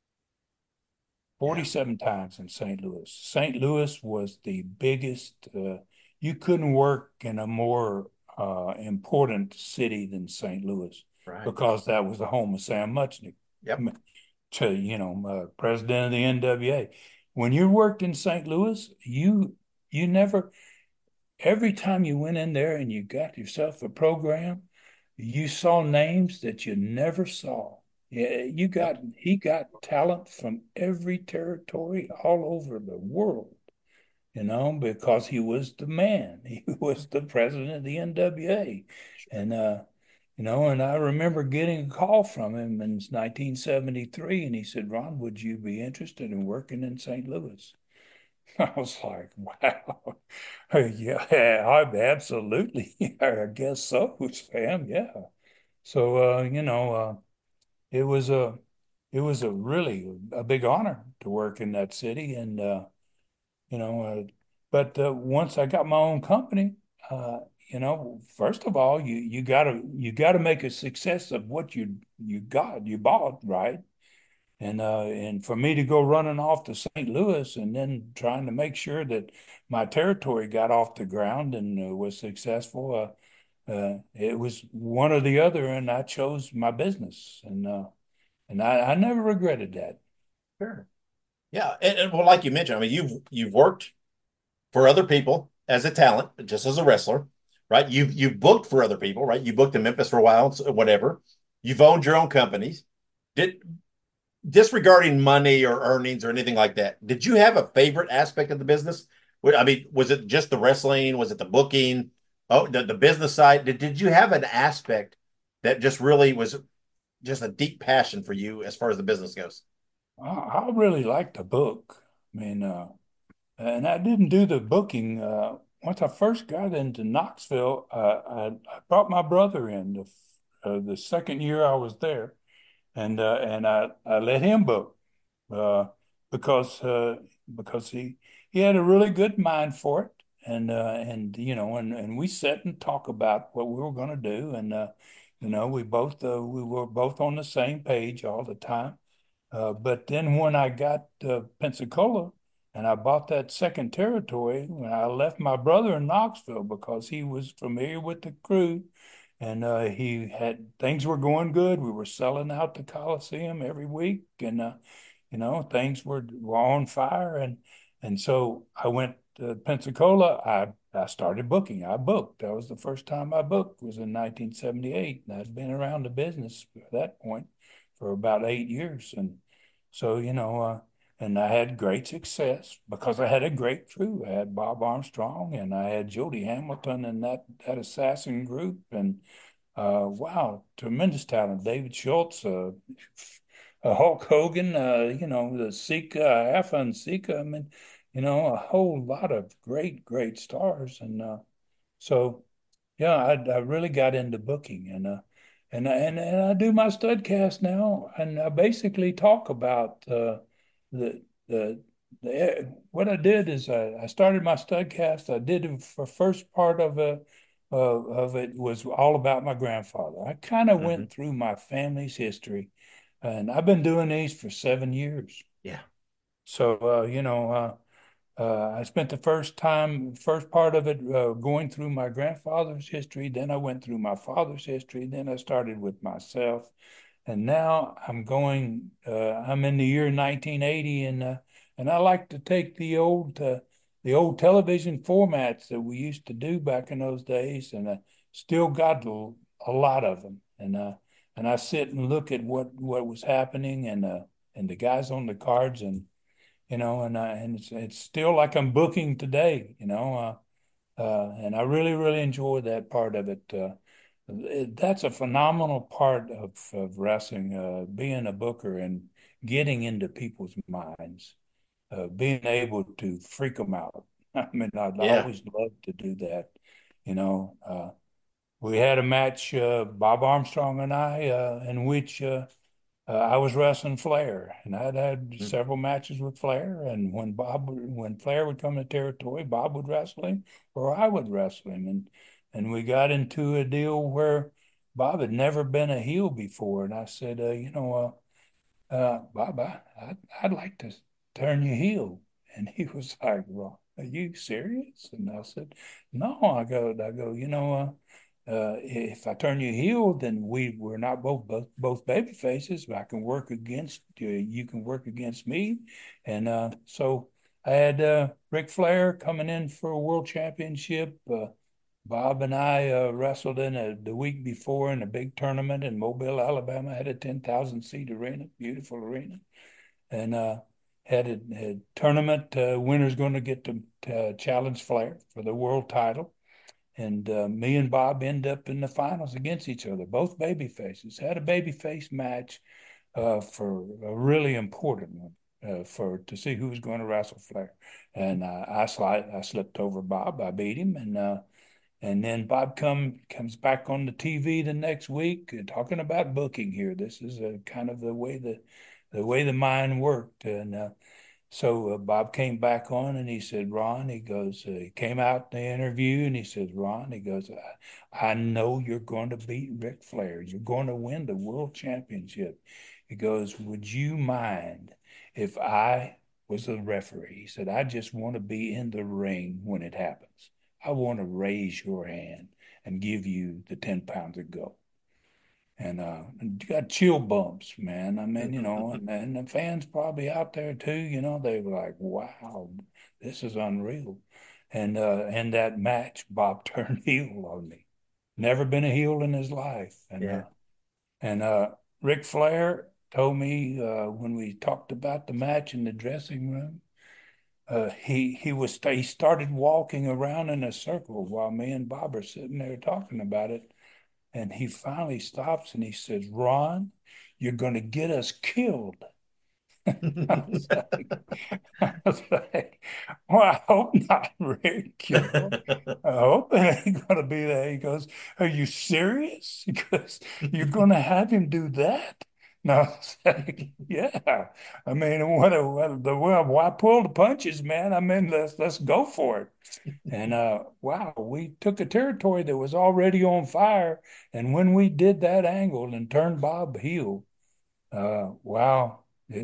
47 times in St. Louis. St. Louis was the biggest. You couldn't work in a more important city than St. Louis, right? Because that was the home of Sam Muchnick. Yep. President of the NWA. When you worked in St. Louis, you never. Every time you went in there and you got yourself a program, you saw names that you never saw. Yeah, he got talent from every territory all over the world, because he was the man. He was the president of the NWA. And And I remember getting a call from him in 1973, and he said, "Ron, would you be interested in working in St. Louis?" I was like, "Wow, yeah, absolutely, I guess so, Sam, yeah." So, it was a really a big honor to work in that city, and you know, but once I got my own company, uh, first of all, you gotta make a success of what you bought, right? And for me to go running off to St. Louis and then trying to make sure that my territory got off the ground and was successful, it was one or the other, and I chose my business, and I never regretted that. Sure. Yeah, and well, like you mentioned, I mean, you've worked for other people as a talent, just as a wrestler, right? You've booked for other people, right? You booked in Memphis for a while, whatever. You've owned your own companies. Did Disregarding money or earnings or anything like that, did you have a favorite aspect of the business? I mean, was it just the wrestling? Was it the booking? Oh, the business side. Did you have an aspect that just really was just a deep passion for you as far as the business goes? I really liked the book. I mean, and I didn't do the booking. Once I first got into Knoxville, I brought my brother in the second year I was there, and I let him book uh, because because he had a really good mind for it, and we sat and talked about what we were going to do, and we were both on the same page all the time. But then when I got to Pensacola and I bought that second territory, when I left my brother in Knoxville because he was familiar with the crew and he had things were going good. We were selling out the Coliseum every week, and things were on fire. And so I went to Pensacola. I started booking. I booked. That was the first time I booked was in 1978, and I'd been around the business at that point for about 8 years, and so and I had great success because I had a great crew. I had Bob Armstrong and I had Jody Hamilton and that assassin group, and wow, tremendous talent. David Schultz, Hulk Hogan, the Sika, Afa and Sika. I mean, a whole lot of great stars. And so, yeah, I really got into booking, and I do my studcast now, and I basically talk about the the what I did is I started my studcast. I did it for first part of it was all about my grandfather. I kind of Mm-hmm. went through my family's history, and I've been doing these for 7 years. Yeah. So I spent the first part of it going through my grandfather's history. Then I went through my father's history. Then I started with myself, and now I'm in the year 1980, and I like to take the old television formats that we used to do back in those days, and I still got a lot of them, and I sit and look at what was happening, and the guys on the cards, and it's still like I'm booking today, and I really enjoy that part of it. That's a phenomenal part of wrestling, being a booker and getting into people's minds, being able to freak them out. I mean, I'd Yeah. always love to do that. You know, we had a match, Bob Armstrong and I, in which I was wrestling Flair, and I'd had Mm. several matches with Flair. And when Flair would come to territory, Bob would wrestle him, or I would wrestle him, and we got into a deal where Bob had never been a heel before, and I said, Bob, I'd like to turn you heel, and he was like, "Well, are you serious?" And I said, "No." I go, if I turn you heel, then we're not both baby faces. I can work against you. You can work against me, and so I had Ric Flair coming in for a world championship. Bob and I wrestled the week before in a big tournament in Mobile, Alabama. Had a 10,000 seat arena, beautiful arena, and had a tournament. Winner's going to get to challenge Flair for the world title. me and Bob end up in the finals against each other. Both baby faces had a baby face match for a really important one to see who was going to wrestle Flair. And I slipped over Bob. I beat him, and then Bob comes back on the TV the next week talking about booking here. This is kind of the way the mind worked. And so Bob came back on and he said, Ron, he came out in the interview and he says, Ron, he goes, I know you're going to beat Ric Flair. You're going to win the world championship. He goes, would you mind if I was the referee? He said, I just want to be in the ring when it happens. I want to raise your hand and give you the 10 pounds of gold. And you got chill bumps, man. I mean, and the fans probably out there too, they were like, wow, this is unreal. And in that match, Bob turned heel on me. Never been a heel in his life. And Ric Flair told me when we talked about the match in the dressing room, he started walking around in a circle while me and Bob are sitting there talking about it. And he finally stops and he says, Ron, you're going to get us killed. I was like, well, I hope not, Rick. I hope it ain't going to be that. He goes, are you serious? He goes, you're going to have him do that? No, I was like, yeah. I mean, why pull the punches, man? I mean, let's go for it. And wow, we took a territory that was already on fire, and when we did that angle and turned Bob heel, wow,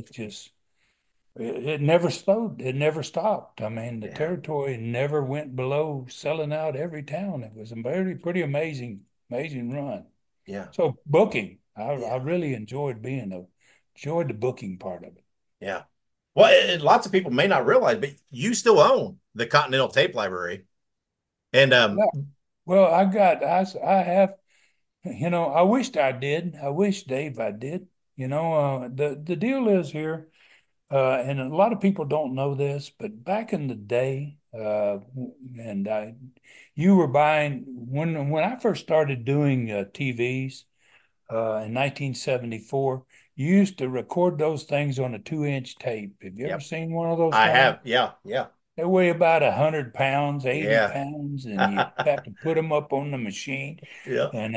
it never slowed, it never stopped. I mean, the territory never went below selling out every town. It was a pretty amazing run. Yeah. So booking. I really enjoyed the booking part of it. Yeah. Well, lots of people may not realize, but you still own the Continental Tape Library. And well, I have, I wished I did. I wish, Dave, I did. The deal is here, and a lot of people don't know this, but back in the day, you were buying when I first started doing TVs. In 1974, you used to record those things on a 2-inch tape. Have you ever seen one of those? I have. Yeah. They weigh about 100 pounds, 80 pounds, and you have to put them up on the machine. Yeah. And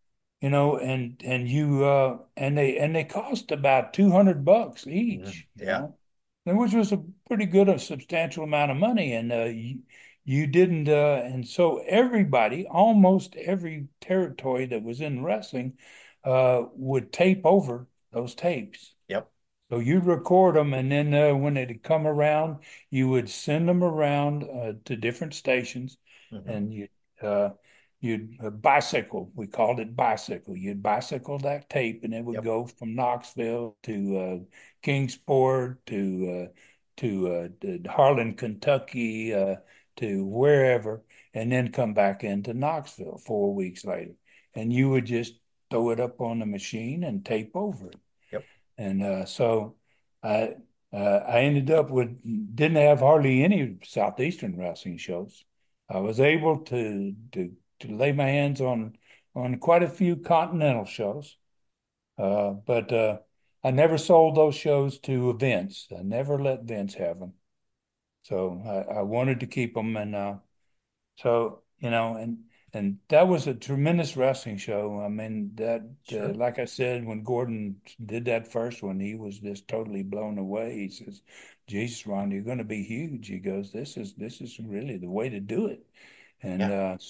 and they cost about $200 each. Which was a pretty good, a substantial amount of money. And you didn't, and so almost every territory that was in wrestling would tape over those tapes. Yep. So you'd record them, and then when they'd come around, you would send them around to different stations, and you'd bicycle. We called it bicycle. You'd bicycle that tape, and it would go from Knoxville to Kingsport to Harlan, Kentucky, to wherever, and then come back into Knoxville 4 weeks later, and you would just throw it up on the machine and tape over it. Yep. And so I ended up didn't have hardly any Southeastern wrestling shows. I was able to lay my hands on quite a few Continental shows, but I never sold those shows to Vince. I never let Vince have them. So I wanted to keep them, and so and that was a tremendous wrestling show. I mean, like I said, when Gordon did that first one, he was just totally blown away. He says, "Jesus, Ron, you're going to be huge." He goes, "This is really the way to do it." And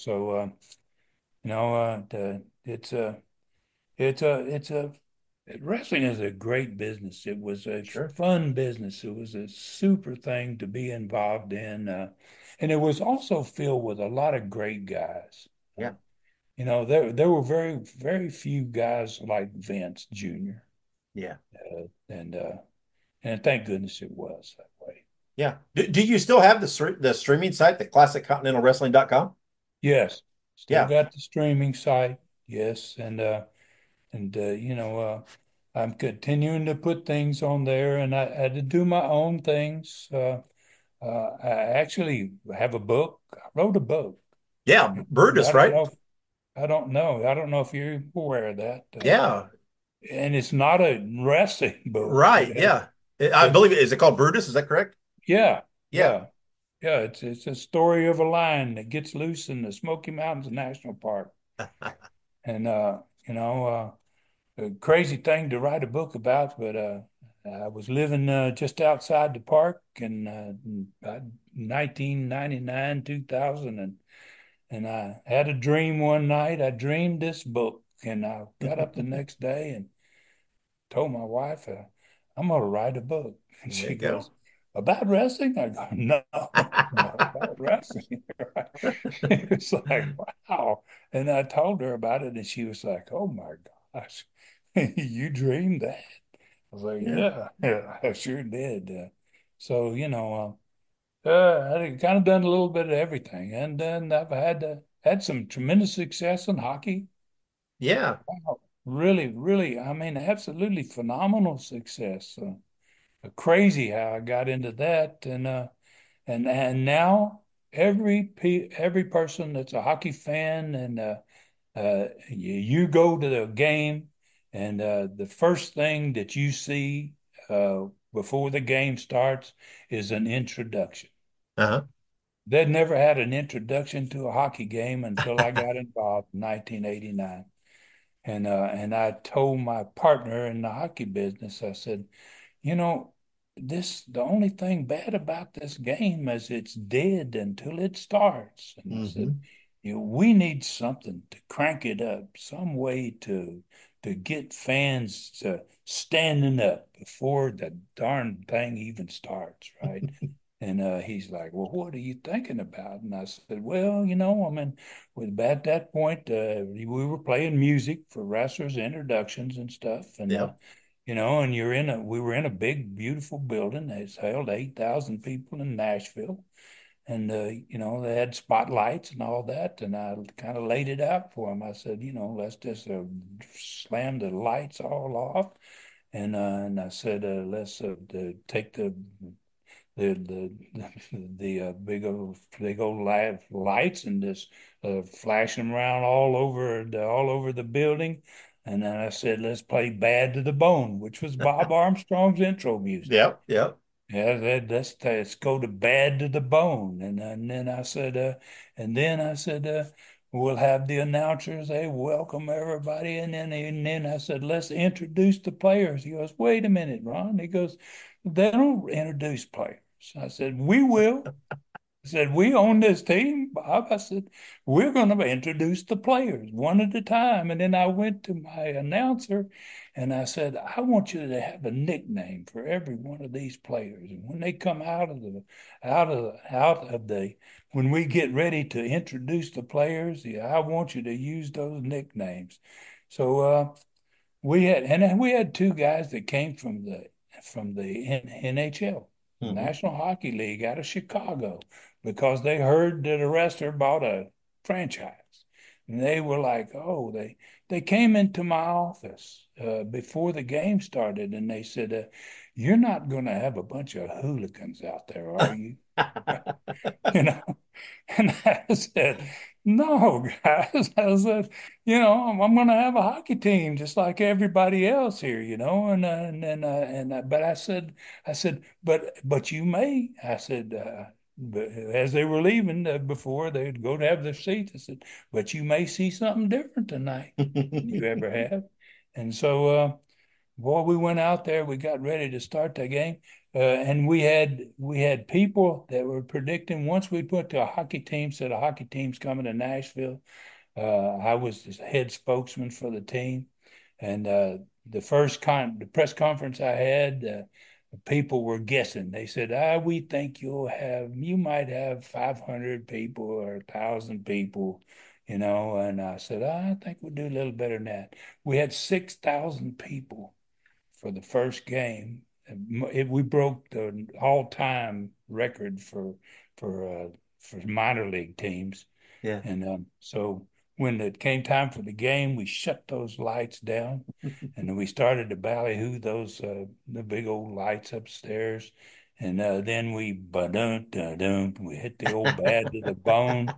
wrestling is a great business. It was a fun business. It was a super thing to be involved in. And it was also filled with a lot of great guys. Yeah. There were very, very few guys like Vince Jr. Yeah. And thank goodness it was that way. Yeah. Do you still have the streaming site, the ClassicContinentalWrestling.com? Yes. Still got the streaming site. Yes. And I'm continuing to put things on there, and I had to do my own things. I actually have a book. I wrote a book Yeah, Brutus, right? I don't know. I don't know if you're aware of that. Yeah. And it's not a wrestling book. Right. Yeah. I believe is it called Brutus? Is that correct? Yeah. Yeah. Yeah. It's a story of a lion that gets loose in the Smoky Mountains National Park. And a crazy thing to write a book about, but I was living just outside the park in 1999, 2000, and I had a dream one night. I dreamed this book, and I got up the next day and told my wife, I'm going to write a book. And There she you go. goes, about wrestling? I go, no, about wrestling. It's like, wow. And I told her about it, and she was like, oh my gosh, you dreamed that? I was like, yeah, I sure did. So, I kind of done a little bit of everything. And then I've had some tremendous success in hockey. Yeah. Wow. Really, really, I mean, absolutely phenomenal success. Crazy how I got into that, and now every person that's a hockey fan, and you go to the game, and the first thing that you see before the game starts is an introduction. Uh-huh. They'd never had an introduction to a hockey game until I got involved in 1989. And I told my partner in the hockey business, I said, you know, the only thing bad about this game is it's dead until it starts. And I said, we need something to crank it up, some way to get fans to standing up before the darn thing even starts, right? And he's like, well, what are you thinking about? And I said, well, I mean, at that point, we were playing music for wrestlers' introductions and stuff. And, and we were in a big, beautiful building that's held 8,000 people in Nashville. And, they had spotlights and all that. And I kind of laid it out for them. I said, let's just slam the lights all off. And I said, let's take the big old lights and just flash them around all over the building. And then I said, let's play Bad to the Bone, which was Bob Armstrong's intro music. Yep. Yep. Yeah, let's go to Bad to the Bone. And then I said, we'll have the announcers, they welcome everybody. And then I said, let's introduce the players. He goes, wait a minute, Ron. He goes, they don't introduce players. I said, we will. I said, we own this team, Bob. I said, we're going to introduce the players one at a time. And then I went to my announcer and I said, I want you to have a nickname for every one of these players. And when they come when we get ready to introduce the players, I want you to use those nicknames. So we had two guys that came from the NHL, National Hockey League out of Chicago, because they heard that a wrestler bought a franchise. And they were like, oh, they came into my office before the game started, and they said, you're not going to have a bunch of hooligans out there, are you? And I said, no, guys. I said, I'm going to have a hockey team just like everybody else here, but I said, but you may. I said, but as they were leaving before they'd go to have their seats, I said, but you may see something different tonight than you ever have. And so, boy, we went out there. We got ready to start the game. And we had people that were predicting once we put to a hockey team, said a hockey team's coming to Nashville. I was the head spokesman for the team. And the press conference I had, people were guessing. They said, we think you might have 500 people or 1,000 people, and I said, I think we'll do a little better than that. We had 6,000 people for the first game. We broke the all-time record for minor league teams. Yeah. And so when it came time for the game, we shut those lights down, and then we started to ballyhoo those the big old lights upstairs, and then we hit the old Bad to the Bone,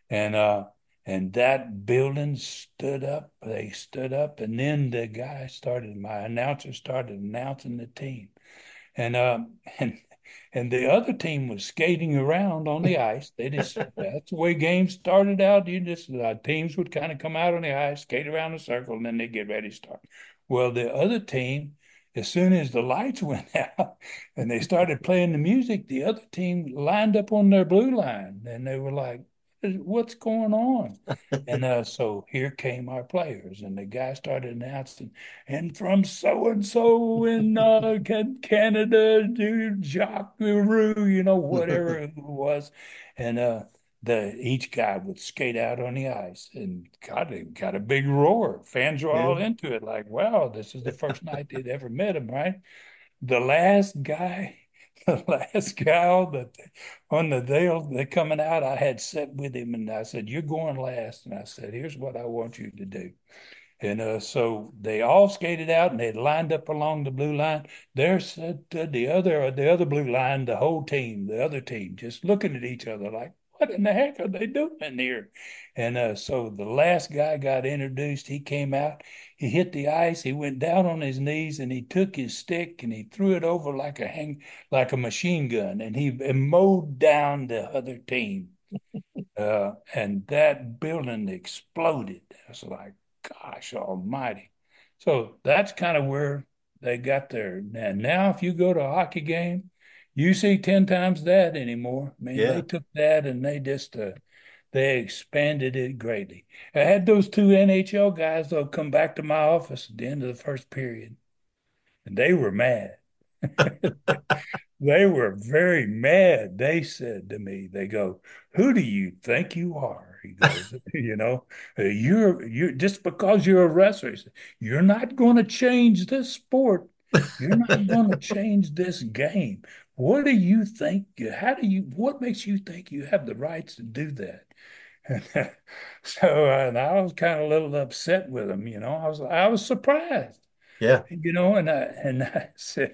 and that building stood up. They stood up, and then my announcer started announcing the team, and and and the other team was skating around on the ice. That's the way games started out. Teams would kind of come out on the ice, skate around a circle, and then they get ready to start. Well, the other team, as soon as the lights went out and they started playing the music, the other team lined up on their blue line, and they were like, "What's going on?" And so here came our players, and the guy started announcing, and from so and so in Canada, dude, Jacques Roux, whatever it was, and each guy would skate out on the ice, and God, it got a big roar. Fans were all into it, like, wow, this is the first night they'd ever met him, right? The last guy, the last guy on the deal, they coming out, I had sat with him, and I said, "You're going last." And I said, "Here's what I want you to do." And so they all skated out, and they lined up along the blue line. There said the other blue line, the whole team, the other team, just looking at each other like, "What in the heck are they doing here?" And so the last guy got introduced. He came out, he hit the ice, he went down on his knees, and he took his stick and he threw it over like a machine gun, and he mowed down the other team. And that building exploded. I was like, gosh almighty. So that's kind of where they got there. And now if you go to a hockey game, you see 10 times that anymore. I mean, they took that and they expanded it greatly. I had those two NHL guys, though, come back to my office at the end of the first period, and they were mad. They were very mad. They said to me, they go, "Who do you think you are?" He goes, you're just because you're a wrestler, you're not going to change this sport. You're not going to change this game. What do you think? What makes you think you have the rights to do that? And I was kind of a little upset with him, I was surprised. Yeah. And I said,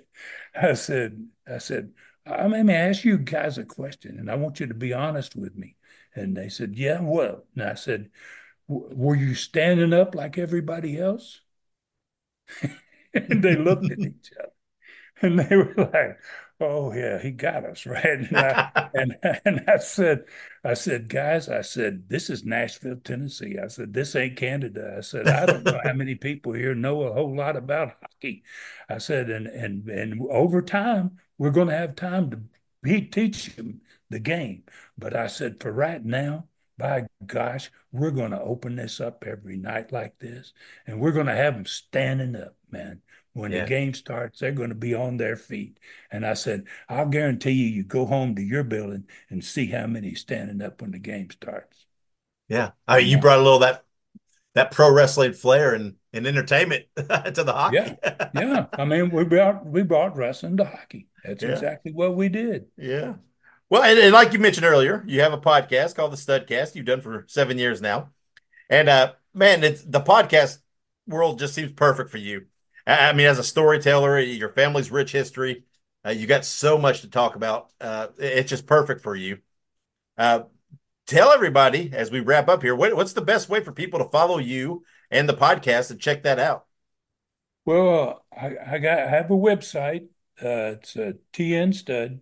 let me ask you guys a question, and I want you to be honest with me. And they said, "Yeah, what?" And I said, "Were you standing up like everybody else?" And they looked at each other, and they were like, "Oh yeah, he got us right." And I said, "Guys," I said, "this is Nashville, Tennessee." I said, "This ain't Canada." I said, "I don't know how many people here know a whole lot about hockey." I said, and over time, we're going to have time to teach them the game. But I said, for right now, by gosh, we're going to open this up every night like this, and we're going to have them standing up, man. When the game starts, they're going to be on their feet. And I said, I'll guarantee you go home to your building and see how many standing up when the game starts. Yeah. I mean, you brought a little that pro wrestling flair and entertainment to the hockey. Yeah. I mean, we brought wrestling to hockey. That's exactly what we did. Yeah. Well, and like you mentioned earlier, you have a podcast called the Studcast. You've done for 7 years now. And man, the podcast world just seems perfect for you. I mean, as a storyteller, your family's rich history, you got so much to talk about. It's just perfect for you. Tell everybody as we wrap up here, what's the best way for people to follow you and the podcast and check that out? Well, I have a website. It's TNStud,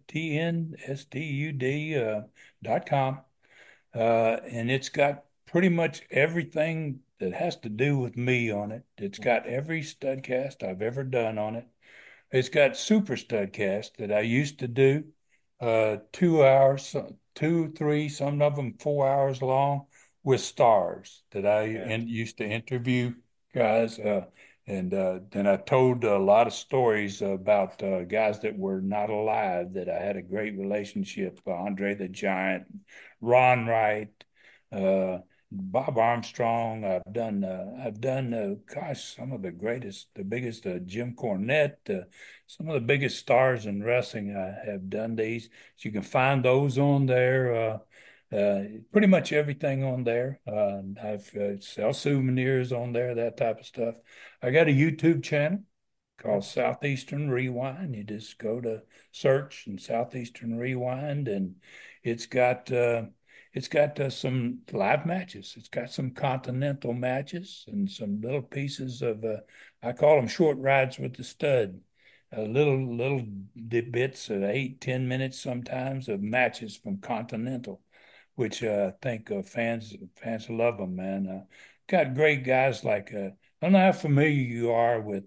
TNSTUD.com. And it's got pretty much everything that has to do with me on it. It's got every Studcast I've ever done on it. It's got Super Studcast that I used to do, 2 hours, 2, 3, some of them 4 hours long, with stars that I used to interview guys. And then I told a lot of stories about guys that were not alive that I had a great relationship. Andre the Giant, Ron Wright, Bob Armstrong. I've done, gosh, some of the biggest, Jim Cornette, some of the biggest stars in wrestling. I have done these. So you can find those on there. Pretty much everything on there. I've sell souvenirs on there, that type of stuff. I got a YouTube channel called Southeastern Rewind. You just go to search and Southeastern Rewind, and it's got it's got some live matches. It's got some continental matches and some little pieces of, I call them short rides with the stud. Little bits of 8-10 minutes sometimes of matches from Continental, which I think fans love them, man. Got great guys like I don't know how familiar you are with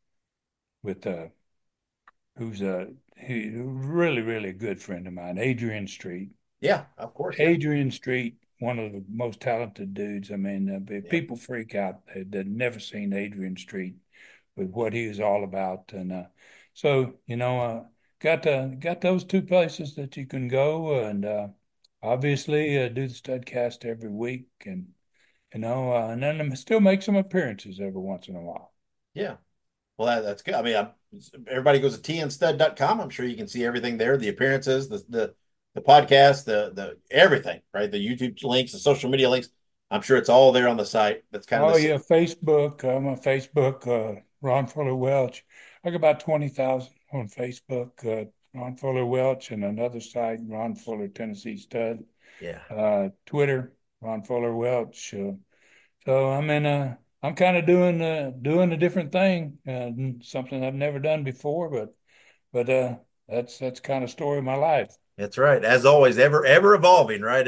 who's a really good friend of mine, Adrian Street. Yeah, of course. Adrian Street, one of the most talented dudes. I mean, people freak out. They've never seen Adrian Street with what he is all about, and so got those two places that you can go, and obviously do the Studcast every week, and and then still make some appearances every once in a while. Yeah, well that's good. I mean, everybody goes to tnstud.com. I'm sure you can see everything there: the appearances, the podcast, the everything, right? The YouTube links, the social media links. I'm sure it's all there on the site. That's kind of Facebook. I'm on Facebook. Ron Fuller Welch. I got about 20,000 on Facebook. Ron Fuller Welch, and another site, Ron Fuller Tennessee Stud. Yeah. Twitter, Ron Fuller Welch. So I'm I'm kind of doing a different thing, something I've never done before, but that's kind of story of my life. That's right. As always, ever evolving, right?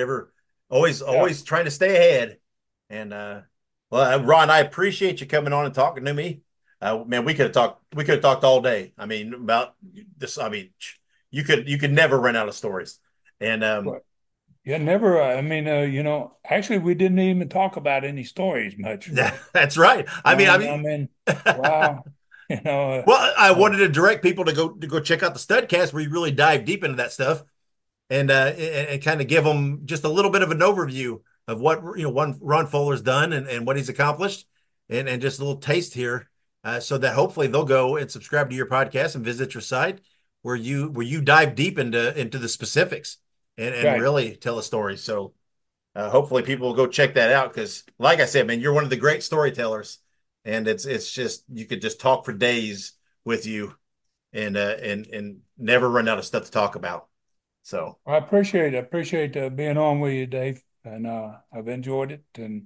Always trying to stay ahead. And well, Ron, I appreciate you coming on and talking to me. Man, we could have talked all day. I mean, about this. I mean, you could never run out of stories. And yeah, never. I mean, actually, we didn't even talk about any stories much. That's right. I mean, wow. Well, I wanted to direct people to go check out the Studcast, where you really dive deep into that stuff, and kind of give them just a little bit of an overview of what Ron Fuller's done and what he's accomplished, and just a little taste here, so that hopefully they'll go and subscribe to your podcast and visit your site where you dive deep into the specifics and right. Really tell a story. So hopefully people will go check that out, because like I said, man, you're one of the great storytellers. And it's just, you could just talk for days with you and never run out of stuff to talk about. So I appreciate being on with you, Dave, and I've enjoyed it, and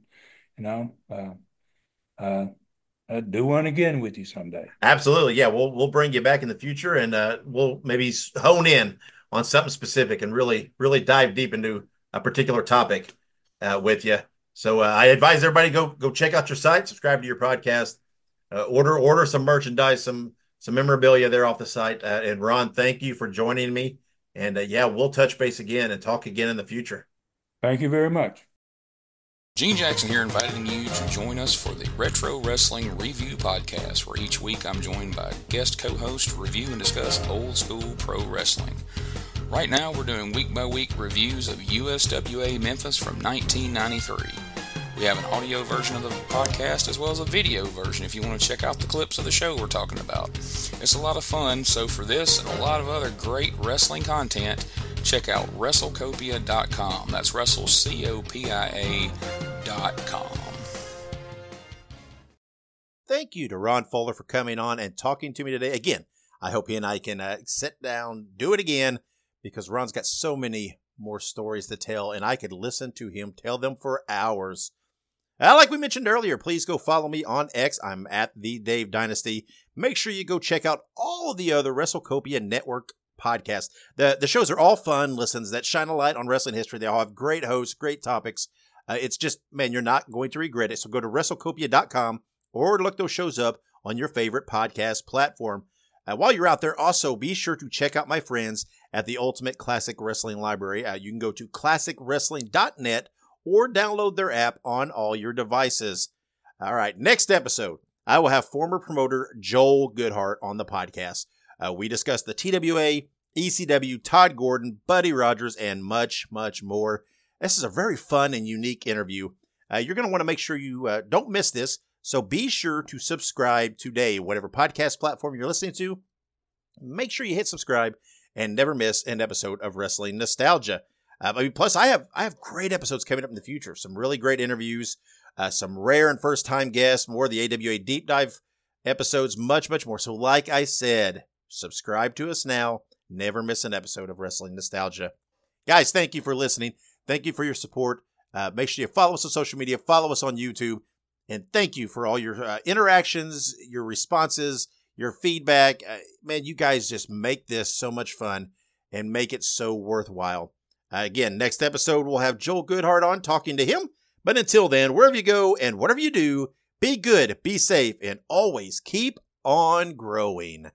I'll do one again with you someday. Absolutely, yeah. We'll bring you back in the future, and we'll maybe hone in on something specific and really dive deep into a particular topic with you. So I advise everybody go check out your site, subscribe to your podcast, order some merchandise, some memorabilia there off the site. And Ron, thank you for joining me. And yeah, we'll touch base again and talk again in the future. Thank you very much. Gene Jackson here, inviting you to join us for the Retro Wrestling Review Podcast, where each week I'm joined by guest co-host to review and discuss old school pro wrestling. Right now, we're doing week-by-week reviews of USWA Memphis from 1993. We have an audio version of the podcast as well as a video version if you want to check out the clips of the show we're talking about. It's a lot of fun, so for this and a lot of other great wrestling content, check out WrestleCopia.com. That's WrestleCopia.com. Thank you to Ron Fuller for coming on and talking to me today. Again, I hope he and I can sit down, do it again, because Ron's got so many more stories to tell, and I could listen to him tell them for hours. Like we mentioned earlier, please go follow me on X. I'm at the Dave Dynasty. Make sure you go check out all of the other WrestleCopia Network podcasts. The shows are all fun listens that shine a light on wrestling history. They all have great hosts, great topics. It's just, man, you're not going to regret it. So go to WrestleCopia.com or look those shows up on your favorite podcast platform. While you're out there, also be sure to check out my friends at the Ultimate Classic Wrestling Library. You can go to classicwrestling.net or download their app on all your devices. All right, next episode, I will have former promoter Joel Goodhart on the podcast. We discuss the TWA, ECW, Todd Gordon, Buddy Rogers, and much, much more. This is a very fun and unique interview. You're going to want to make sure you don't miss this. So be sure to subscribe today, whatever podcast platform you're listening to. Make sure you hit subscribe and never miss an episode of Wrestling Nostalgia. Plus, I have great episodes coming up in the future. Some really great interviews, some rare and first-time guests, more of the AWA Deep Dive episodes, much, much more. So like I said, subscribe to us now. Never miss an episode of Wrestling Nostalgia. Guys, thank you for listening. Thank you for your support. Make sure you follow us on social media, follow us on YouTube, and thank you for all your interactions, your responses, your feedback. Man, you guys just make this so much fun and make it so worthwhile. Again, next episode, we'll have Joel Goodhart on talking to him. But until then, wherever you go and whatever you do, be good, be safe, and always keep on growing.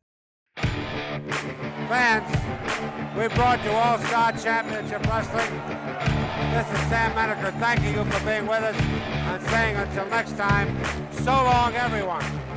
Fans, we brought you All-Star Championship Wrestling. This is Sam Menaker thanking you for being with us and saying until next time, so long, everyone.